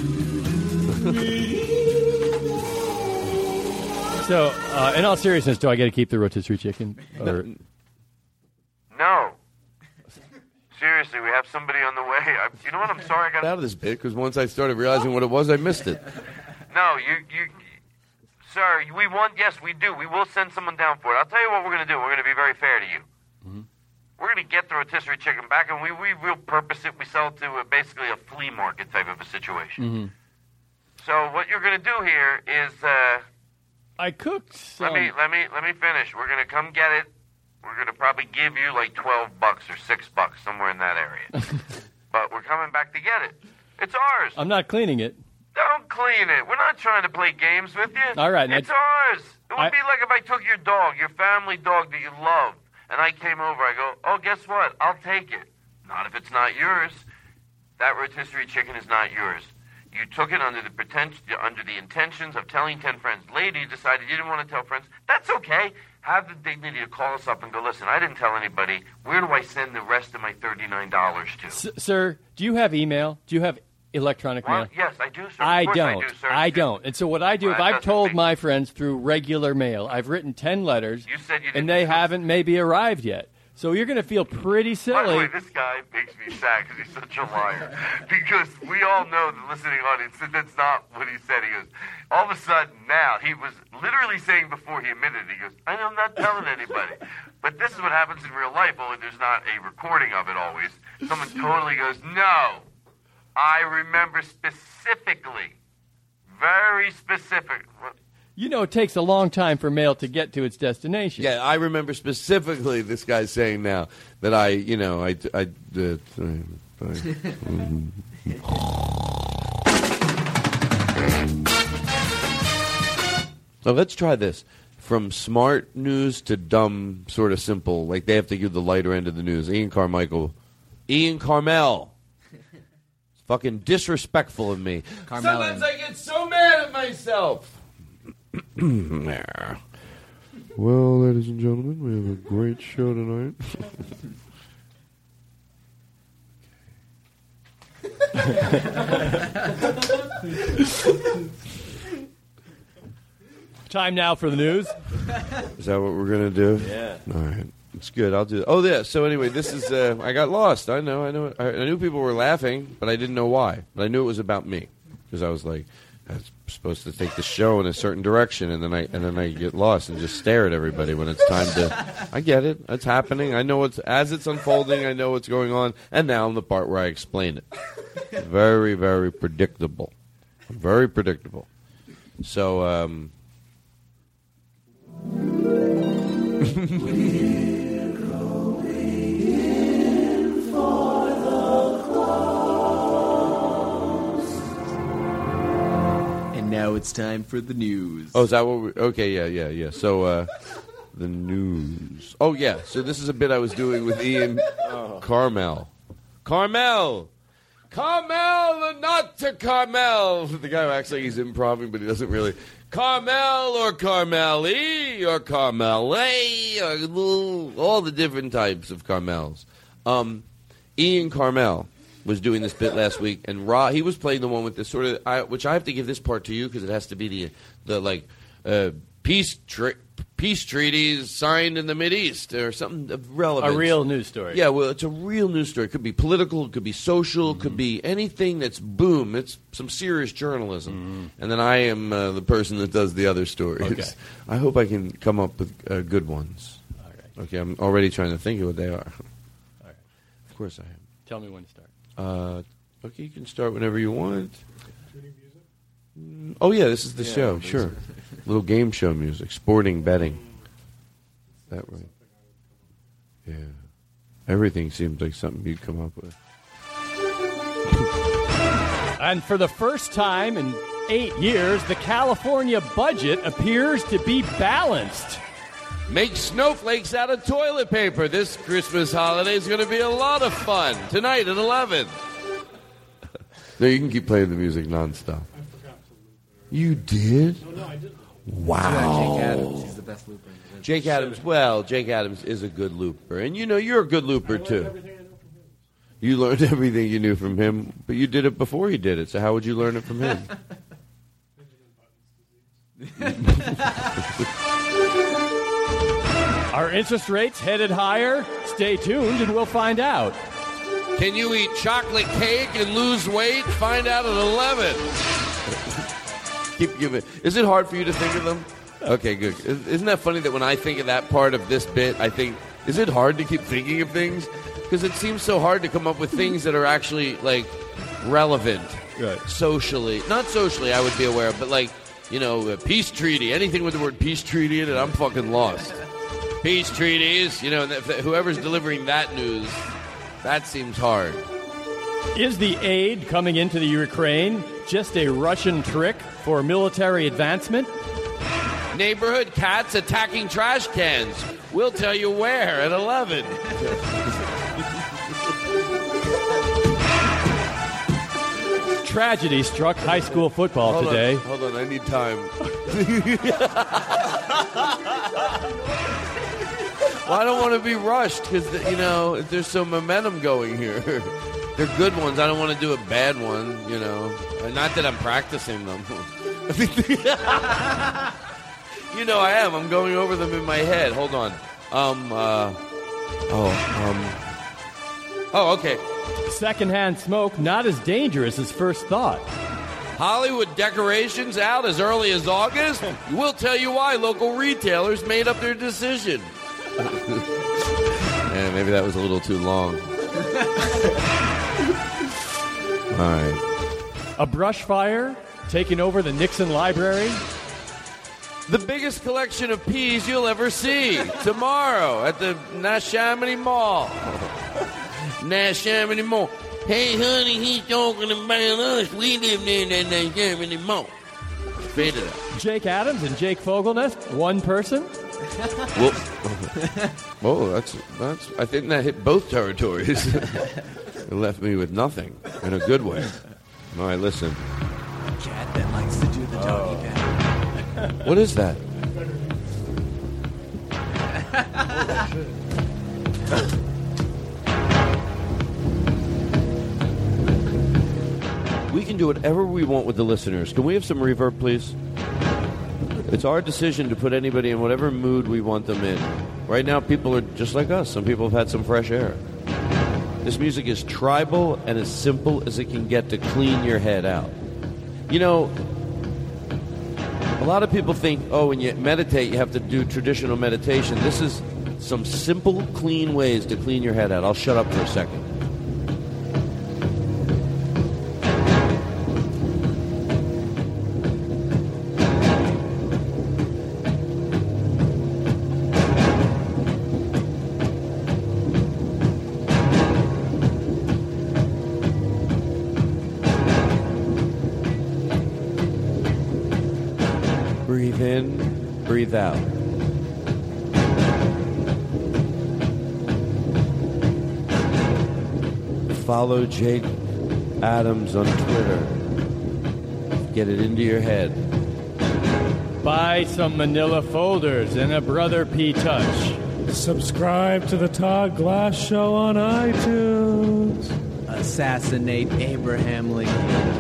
So, in all seriousness, do I get to keep the rotisserie chicken? Or... No. Seriously, we have somebody on the way. You know what? I'm sorry I got out of this bit, because once I started realizing what it was, I missed it. No, sir, yes, we do. We will send someone down for it. I'll tell you what we're going to do. We're going to be very fair to you. Mm-hmm. We're going to get the rotisserie chicken back, and we will purpose it. We sell it to basically a flea market type of a situation. Mm-hmm. So what you're going to do here is... I cooked some... Let me finish. We're going to come get it. We're going to probably give you like $12 or $6, somewhere in that area. But we're coming back to get it. It's ours. I'm not cleaning it. Don't clean it. We're not trying to play games with you. All right. It's ours. It would be like if I took your dog, your family dog that you love, and I came over, I go, oh, guess what? I'll take it. Not if it's not yours. That rotisserie chicken is not yours. You took it under the intentions of telling 10 friends. Later, you decided you didn't want to tell friends. That's okay. Have the dignity to call us up and go, listen, I didn't tell anybody. Where do I send the rest of my $39 to? Sir, do you have email? Do you have electronic mail? Yes, I do, sir. I Of course don't. I do, sir. I don't. And so what I do, if I've told my friends through regular mail, I've written 10 letters, and they haven't maybe arrived yet. So you're going to feel pretty silly. By the way, this guy makes me sad because he's such a liar. Because we all know, the listening audience, that that's not what he said. He goes, all of a sudden now, he was literally saying before he admitted it, he goes, I'm not telling anybody. But this is what happens in real life, only there's not a recording of it always. Someone totally goes, no, I remember specifically, very specific. You know, it takes a long time for mail to get to its destination. Yeah, I remember specifically this guy saying now that So let's try this. From smart news to dumb, sort of simple. Like they have to give the lighter end of the news. Ian Carmel. It's fucking disrespectful of me. Sometimes I get so mad at myself. Well, ladies and gentlemen, we have a great show tonight. Time now for the news. Is that what we're going to do? Yeah. All right. It's good. I'll do it. Oh, yeah. So anyway, this is... I got lost. I know. I knew people were laughing, but I didn't know why. But I knew it was about me. Because I was like... I was supposed to take the show in a certain direction, and then I get lost and just stare at everybody when it's time to... I get it. It's happening. I know as it's unfolding, I know what's going on. And now I'm the part where I explain it. Very, very predictable. Very predictable. So, Now it's time for the news. Oh, is that what we... Okay, yeah. So, the news. Oh, yeah. So this is a bit I was doing with Ian Carmel. Carmel, not to Carmel. The guy who acts like he's improving, but he doesn't really. Carmel or Carmel-y or Carmel-a or all the different types of Carmels. Ian Carmel was doing this bit last week, and he was playing the one with this sort of, which I have to give this part to you because it has to be the peace treaties signed in the Mideast or something of relevance. A real news story. Yeah, well, it's a real news story. It could be political, it could be social, it could be anything that's boom. It's some serious journalism. And then I am the person that does the other stories. Okay. I hope I can come up with good ones. All right. Okay, I'm already trying to think of what they are. All right. Of course I am. Tell me when to start. Okay, you can start whenever you want. Oh, yeah, this is the show, sure. Little game show music, sporting betting. Is that right? Yeah. Everything seems like something you'd come up with. And for the first time in 8 years, the California budget appears to be balanced. Make snowflakes out of toilet paper. This Christmas holiday is going to be a lot of fun. Tonight at 11. No, you can keep playing the music nonstop. You did? No, I didn't. Wow. Jake Adams, he's the best looper. Jake Adams is a good looper. And you know, you're a good looper, too. You learned everything you knew from him, but you did it before he did it, so how would you learn it from him? Are interest rates headed higher? Stay tuned and we'll find out. Can you eat chocolate cake and lose weight? Find out at 11. Keep giving. Is it hard for you to think of them? Okay, good. Isn't that funny that when I think of that part of this bit, I think, is it hard to keep thinking of things? Because it seems so hard to come up with things that are actually, like, relevant socially. Not socially, I would be aware of, but, like, you know, a peace treaty. Anything with the word peace treaty in it, I'm fucking lost. Peace treaties, you know, whoever's delivering that news, that seems hard. Is the aid coming into the Ukraine just a Russian trick for military advancement? Neighborhood cats attacking trash cans. We'll tell you where at 11. Tragedy struck high school football today. Hold on, I need time. Well, I don't want to be rushed because, you know, there's some momentum going here. They're good ones. I don't want to do a bad one, you know. Not that I'm practicing them. You know I am. I'm going over them in my head. Hold on. Okay. Secondhand smoke, not as dangerous as first thought. Hollywood decorations out as early as August? We'll tell you why local retailers made up their decision. Man, maybe that was a little too long. All right. A brush fire taking over the Nixon Library. The biggest collection of peas you'll ever see tomorrow at the Neshaminy Mall. Neshaminy Mall. Hey, honey, he's talking about us. We live in that Neshaminy Mall. Fade it up. Jake Adams and Jake Fogelnest, one person. Whoa, that's. I think that hit both territories. It left me with nothing in a good way. All right, listen. Cat that likes to do the doggy pattern. What is that? We can do whatever we want with the listeners. Can we have some reverb, please? It's our decision to put anybody in whatever mood we want them in. Right now, people are just like us. Some people have had some fresh air. This music is tribal and as simple as it can get to clean your head out. You know, a lot of people think, oh, when you meditate, you have to do traditional meditation. This is some simple, clean ways to clean your head out. I'll shut up for a second. Breathe in, breathe out. Follow Jake Adams on Twitter. Get it into your head. Buy some manila folders and a Brother P Touch. Subscribe to the Todd Glass Show on iTunes. Assassinate Abraham Lincoln.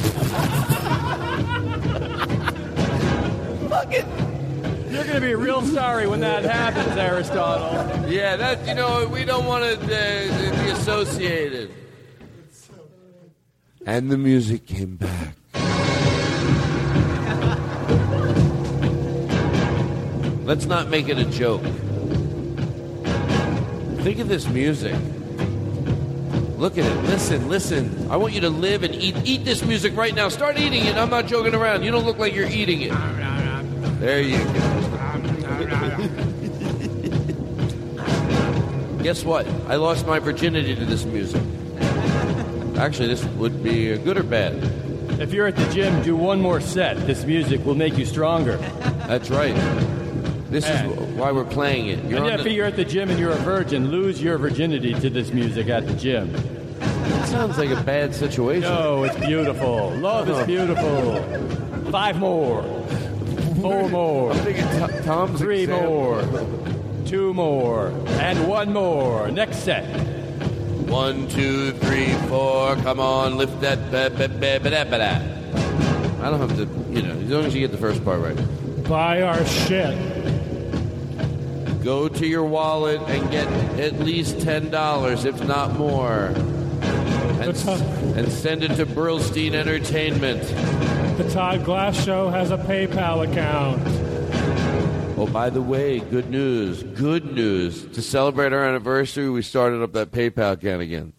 You're going to be real sorry when that happens, Aristotle. Yeah, that, you know, we don't want to be associated. And the music came back. Let's not make it a joke. Think of this music. Look at it. Listen. I want you to live and eat this music right now. Start eating it. I'm not joking around. You don't look like you're eating it. There you go. Guess what? I lost my virginity to this music. Actually, this would be good or bad. If you're at the gym, do one more set. This music will make you stronger. That's right. This is why we're playing it. If you're at the gym and you're a virgin, lose your virginity to this music at the gym. It sounds like a bad situation. No, it's beautiful. Love is beautiful. 5 more. 4 more. I'm thinking Tom's 3 more. 2 more. And 1 more. Next set. 1, 2, 3, 4. Come on, lift that. I don't have to, as long as you get the first part right. Buy our shit. Go to your wallet and get at least $10, if not more. And send it to Burlstein Entertainment. The Todd Glass Show has a PayPal account. Oh, by the way, good news. To celebrate our anniversary, we started up that PayPal account again.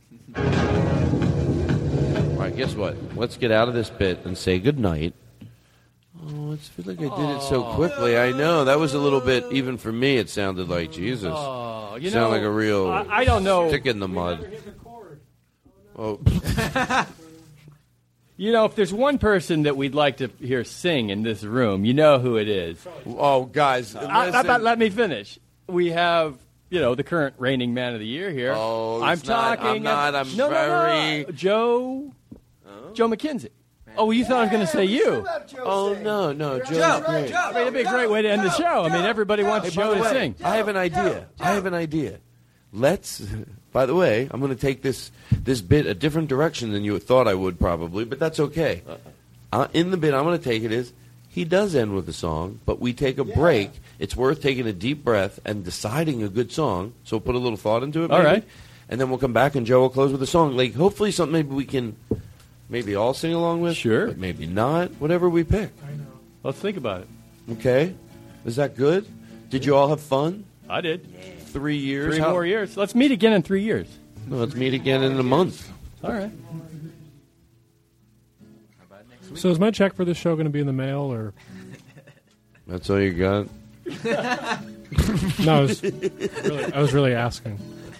All right, guess what? Let's get out of this bit and say goodnight. Oh, I feel like I did it so quickly. I know. That was a little bit, even for me, it sounded like, Jesus. You sound like a real I don't know. stick in the mud. Oh. If there's one person that we'd like to hear sing in this room, you know who it is. Oh, guys. Let me finish. We have, the current reigning man of the year here. Oh, I'm talking. No. Joe McKenzie. Oh, you thought I was going to say you. Oh, no. Joe's great. It'd be a great way to end the show. I mean, everybody wants Joe to sing. I have an idea. Let's... By the way, I'm going to take this bit a different direction than you thought I would probably, but that's okay. In the bit I'm going to take it is, he does end with a song, but we take a break. It's worth taking a deep breath and deciding a good song, so put a little thought into it, maybe. All right. And then we'll come back and Joe will close with a song. Like, hopefully something maybe we can all sing along with. Sure. But maybe not, whatever we pick. I know. Let's think about it. Okay. Is that good? Did you all have fun? I did. 3 years? 3 more years. Let's meet again in 3 years. No, let's meet again in a month. All right. So is my check for this show going to be in the mail, or? That's all you got? No, I was really asking.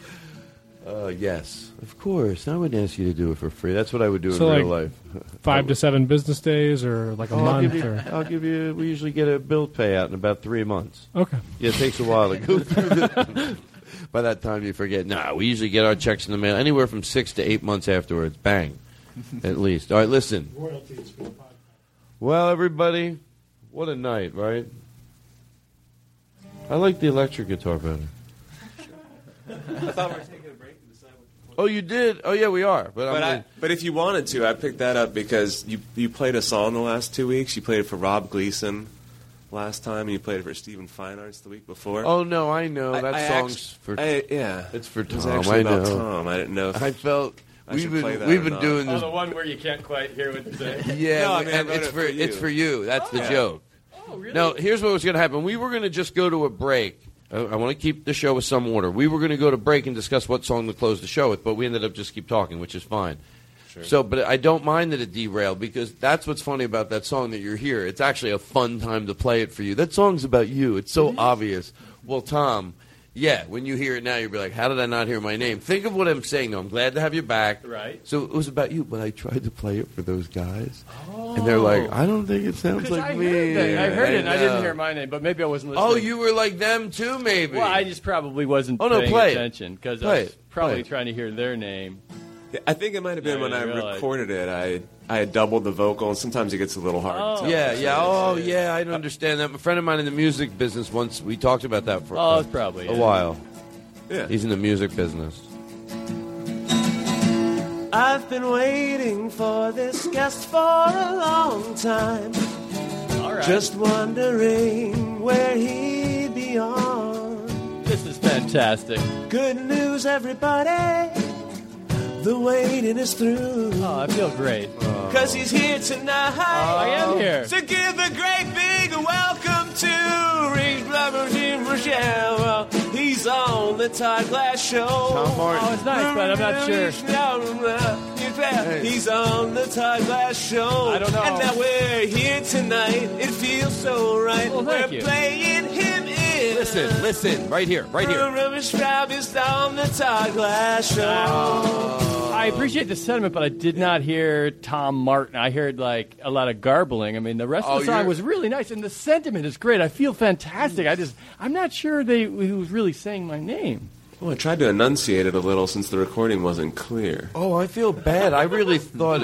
Yes, of course. I would ask you to do it for free. That's what I would do in real life. 5 to 7 business days, or like a month? I'll give you. We usually get a bill payout in about 3 months. Okay. Yeah, it takes a while to go through. By that time, you forget. We usually get our checks in the mail anywhere from 6 to 8 months afterwards. Bang, at least. All right, listen. Royalties for the podcast. Well, everybody, what a night, right? I like the electric guitar better. I thought we were taking a break to decide what. Oh, you did? Oh, yeah, we are. But if you wanted to, I picked that up because you played a song the last 2 weeks. You played it for Rob Gleason last time, and you played it for Stephen Fine Arts the week before. Oh, no, I know. That song's for... It's for Tom. It was actually I about know. Tom. I didn't know if I felt... We've been doing this... Oh, the one where you can't quite hear what to say. Yeah, No, I mean, and I wrote it's for you. That's the Yeah. joke. Oh, really? Now, here's what was going to happen. We were going to just go to a break. I want to keep the show with some order. We were going to go to break and discuss what song to close the show with, but we ended up just keep talking, which is fine. Sure. So, but I don't mind that it derailed because that's what's funny about that song that you're here. It's actually a fun time to play it for you. That song's about you. It's so obvious. Well, Tom, yeah, when you hear it now, you'll be like, how did I not hear my name? Think of what I'm saying, though. I'm glad to have you back. Right. So it was about you, but I tried to play it for those guys. And they're like, I don't think it sounds like me. I heard it, and I didn't know. hear my name, but maybe I wasn't listening. Oh, you were like them too, maybe. Well, I just probably wasn't Oh, no, paying play it. attention because I Play was it. probably Play it. trying to hear their name. I think it might have been I when I didn't realize. recorded it. I had doubled the vocal, and sometimes it gets a little hard. Oh. to tell. Yeah. I understand that. A friend of mine in the music business once, we talked about that for Oh, it's probably a it. while. Yeah. He's in the music business. I've been waiting for this guest for a long time. All right. Just wondering where he'd be on. This is fantastic. Good news, everybody. The waiting is through. Oh, I feel great. Cause he's here tonight. Oh, I am here. So give a great big welcome to Reed Robertson Rochelle. He He's on the Todd Glass Show. Tom Martin. Oh, it's nice, but I'm not sure. He's on the Todd Glass Show. I don't know. And now we're here tonight. It feels so right. Well, thank we're you. playing him in. Listen, right here. Rubbish Rob is on the Todd Glass Show. I appreciate the sentiment, but I did not hear Tom Martin. I heard like a lot of garbling. I mean, the rest of the song was really nice, and the sentiment is great. I feel fantastic. I'm not sure he was really saying my name. Well, I tried to enunciate it a little since the recording wasn't clear. Oh, I feel bad. I really thought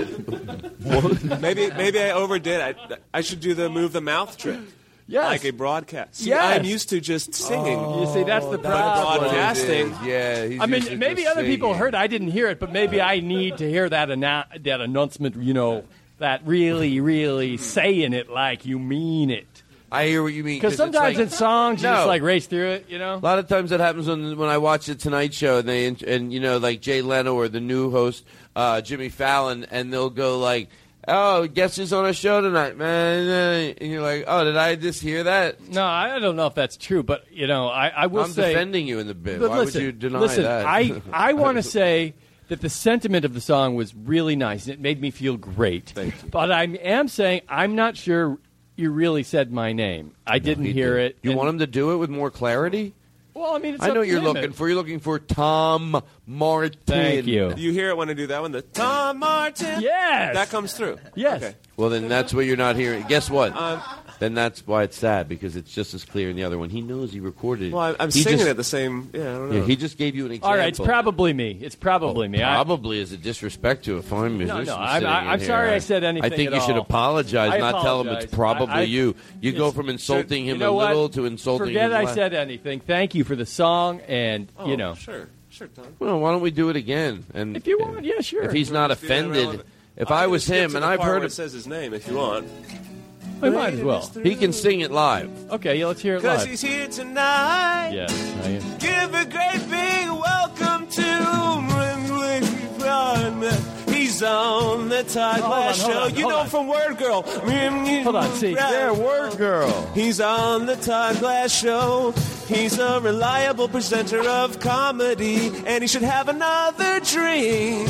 it. Maybe I overdid. I should do the move the mouth trick. Yes. Like a broadcast. See, Yes. I'm used to just singing. You see, that's the problem. Broadcasting. Yeah. He's I used to mean, maybe just other people singing. heard. I didn't hear it, but maybe I need to hear that that announcement. You know, that really, really saying it like you mean it. I hear what you mean. Because sometimes in songs you No. just like race through it. You know. A lot of times that happens when I watch the Tonight Show and you know, like Jay Leno or the new host Jimmy Fallon, and they'll go like, "Oh, guess who's on our show tonight, man?" And you're like, "Oh, did I just hear that?" No, I don't know if that's true, but you know, I will I'm say defending you in the bit. But Why listen, would you deny listen, that? I want to say that the sentiment of the song was really nice, and it made me feel great. Thank you. But I am saying I'm not sure you really said my name. I didn't hear it. You want him to do it with more clarity? Well, I mean, it's I know up what to you're him. looking for. You're looking for Tom Martin. Thank you. You hear it when I do that one? The Tom Martin? Yes. That comes through. Yes. Okay. Well, then that's what you're not hearing. Guess what? Then that's why it's sad, because it's just as clear in the other one. He knows he recorded it. Well, I'm He singing just- it the same. Yeah, I don't know. Yeah, he just gave you an example. All right, it's probably me. It's probably me. Probably is a disrespect to a fine musician. no, I'm sitting in sorry here. I said anything I think at you should all. apologize, I not tell him apologize. it's probably I- you. You go it's- from insulting him you know a little what? to insulting Forget him. I said anything. Thank you for the song, and you know. Sure, Tom. Well, why don't we do it again? And if you want, yeah, sure. If he's not Let's do that offended, relevant. if I I can was skip him, to and the I've part heard where it, it says his name if you want. We might as well. he can sing it live. Okay, yeah, let's hear it Because live. he's here tonight. Yes, I am. Give a great big welcome to He's on the Todd Glass hold Show. on, You hold know on. him from Word Girl. Hold on, see. Yeah, Word Girl. He's on the Todd Glass Show. He's a reliable presenter of comedy, and he should have another drink.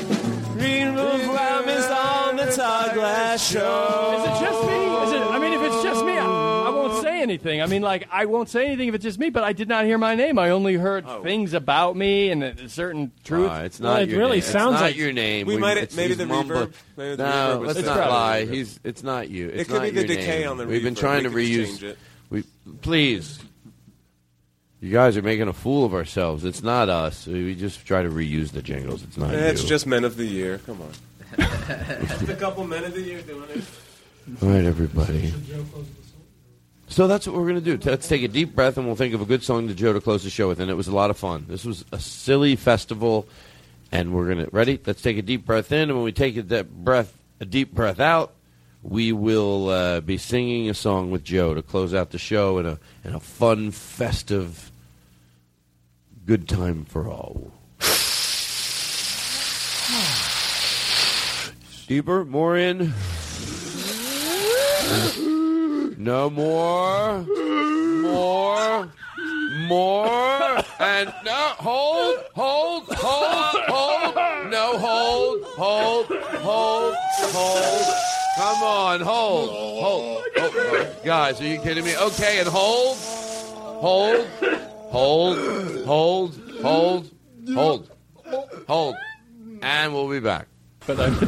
Ram is on the Todd Glass Show. Is it just me? I mean, if it's just me, I won't say anything. I mean, like, I won't say anything if it's just me, but I did not hear my name. I only heard things about me and a certain truth. It's not your name. It's not your name. Maybe he's the mumbling. reverb. Maybe the No, reverb was let's there. not lie. It's not you. It's It could not be the your decay name. on the We've been reverb. trying to We could reuse. change it. Please. You guys are making a fool of ourselves. It's not us. We just try to reuse the jingles. It's not you. It's just Men of the Year. Come on. Just a couple Men of the Year doing it. All right, everybody. So that's what we're going to do. Let's take a deep breath, and we'll think of a good song to Joe to close the show with. And it was a lot of fun. This was a silly festival, and we're going to... Ready? Let's take a deep breath in, and when we take a deep breath out, we will be singing a song with Joe to close out the show in a fun, festive, good time for all. Deeper, more in. No more. More. And no, hold. No, hold. Come on, hold. Guys, are you kidding me? Okay, and hold. And we'll be back. But I'm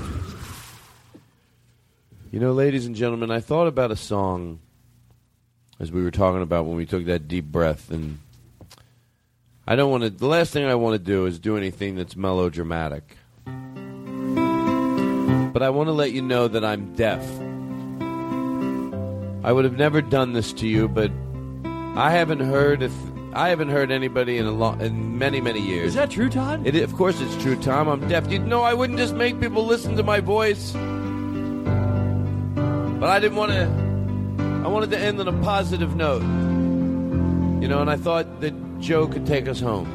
You know, ladies and gentlemen, I thought about a song as we were talking about when we took that deep breath, and I don't want to. The last thing I want to do is do anything that's melodramatic. But I want to let you know that I'm deaf. I would have never done this to you, but I haven't heard anybody in many years. Is that true, Todd? Of course it's true, Tom. I'm deaf. You know, I wouldn't just make people listen to my voice. But I didn't want to. I wanted to end on a positive note. You know, and I thought that Joe could take us home.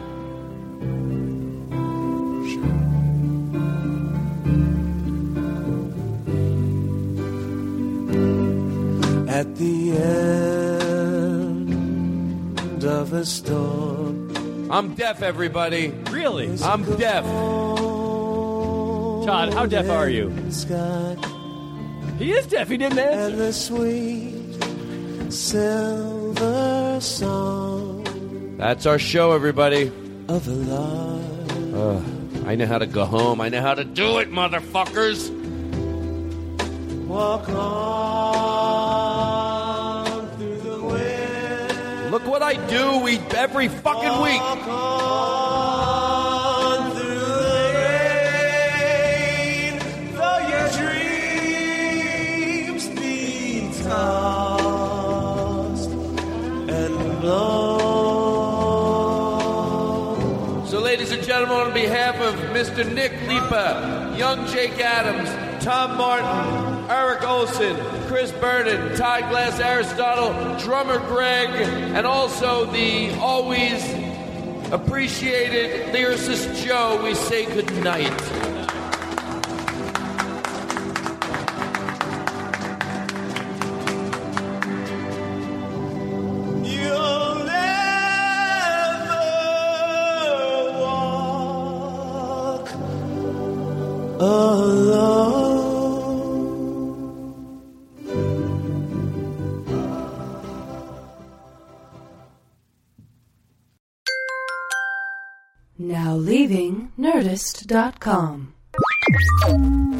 At the end cold of a storm. I'm deaf, everybody. Really? I'm deaf. Todd, how deaf are you? He is deaf. He didn't answer. And the sweet silver song That's our show, everybody. of a love. I know how to go home. I know how to do it, motherfuckers. Walk on through the wind. Look what I do every fucking week. Walk on through the rain. Though your dreams be tossed and blown. So, ladies and gentlemen, on behalf of Mr. Nick Lipa, young Jake Adams, Tom Martin, Eric Olson, Chris Vernon, Todd Glass Aristotle, drummer Greg, and also the always appreciated lyricist Joe, we say good night. You'll never walk alone. Now leaving Nerdist.com.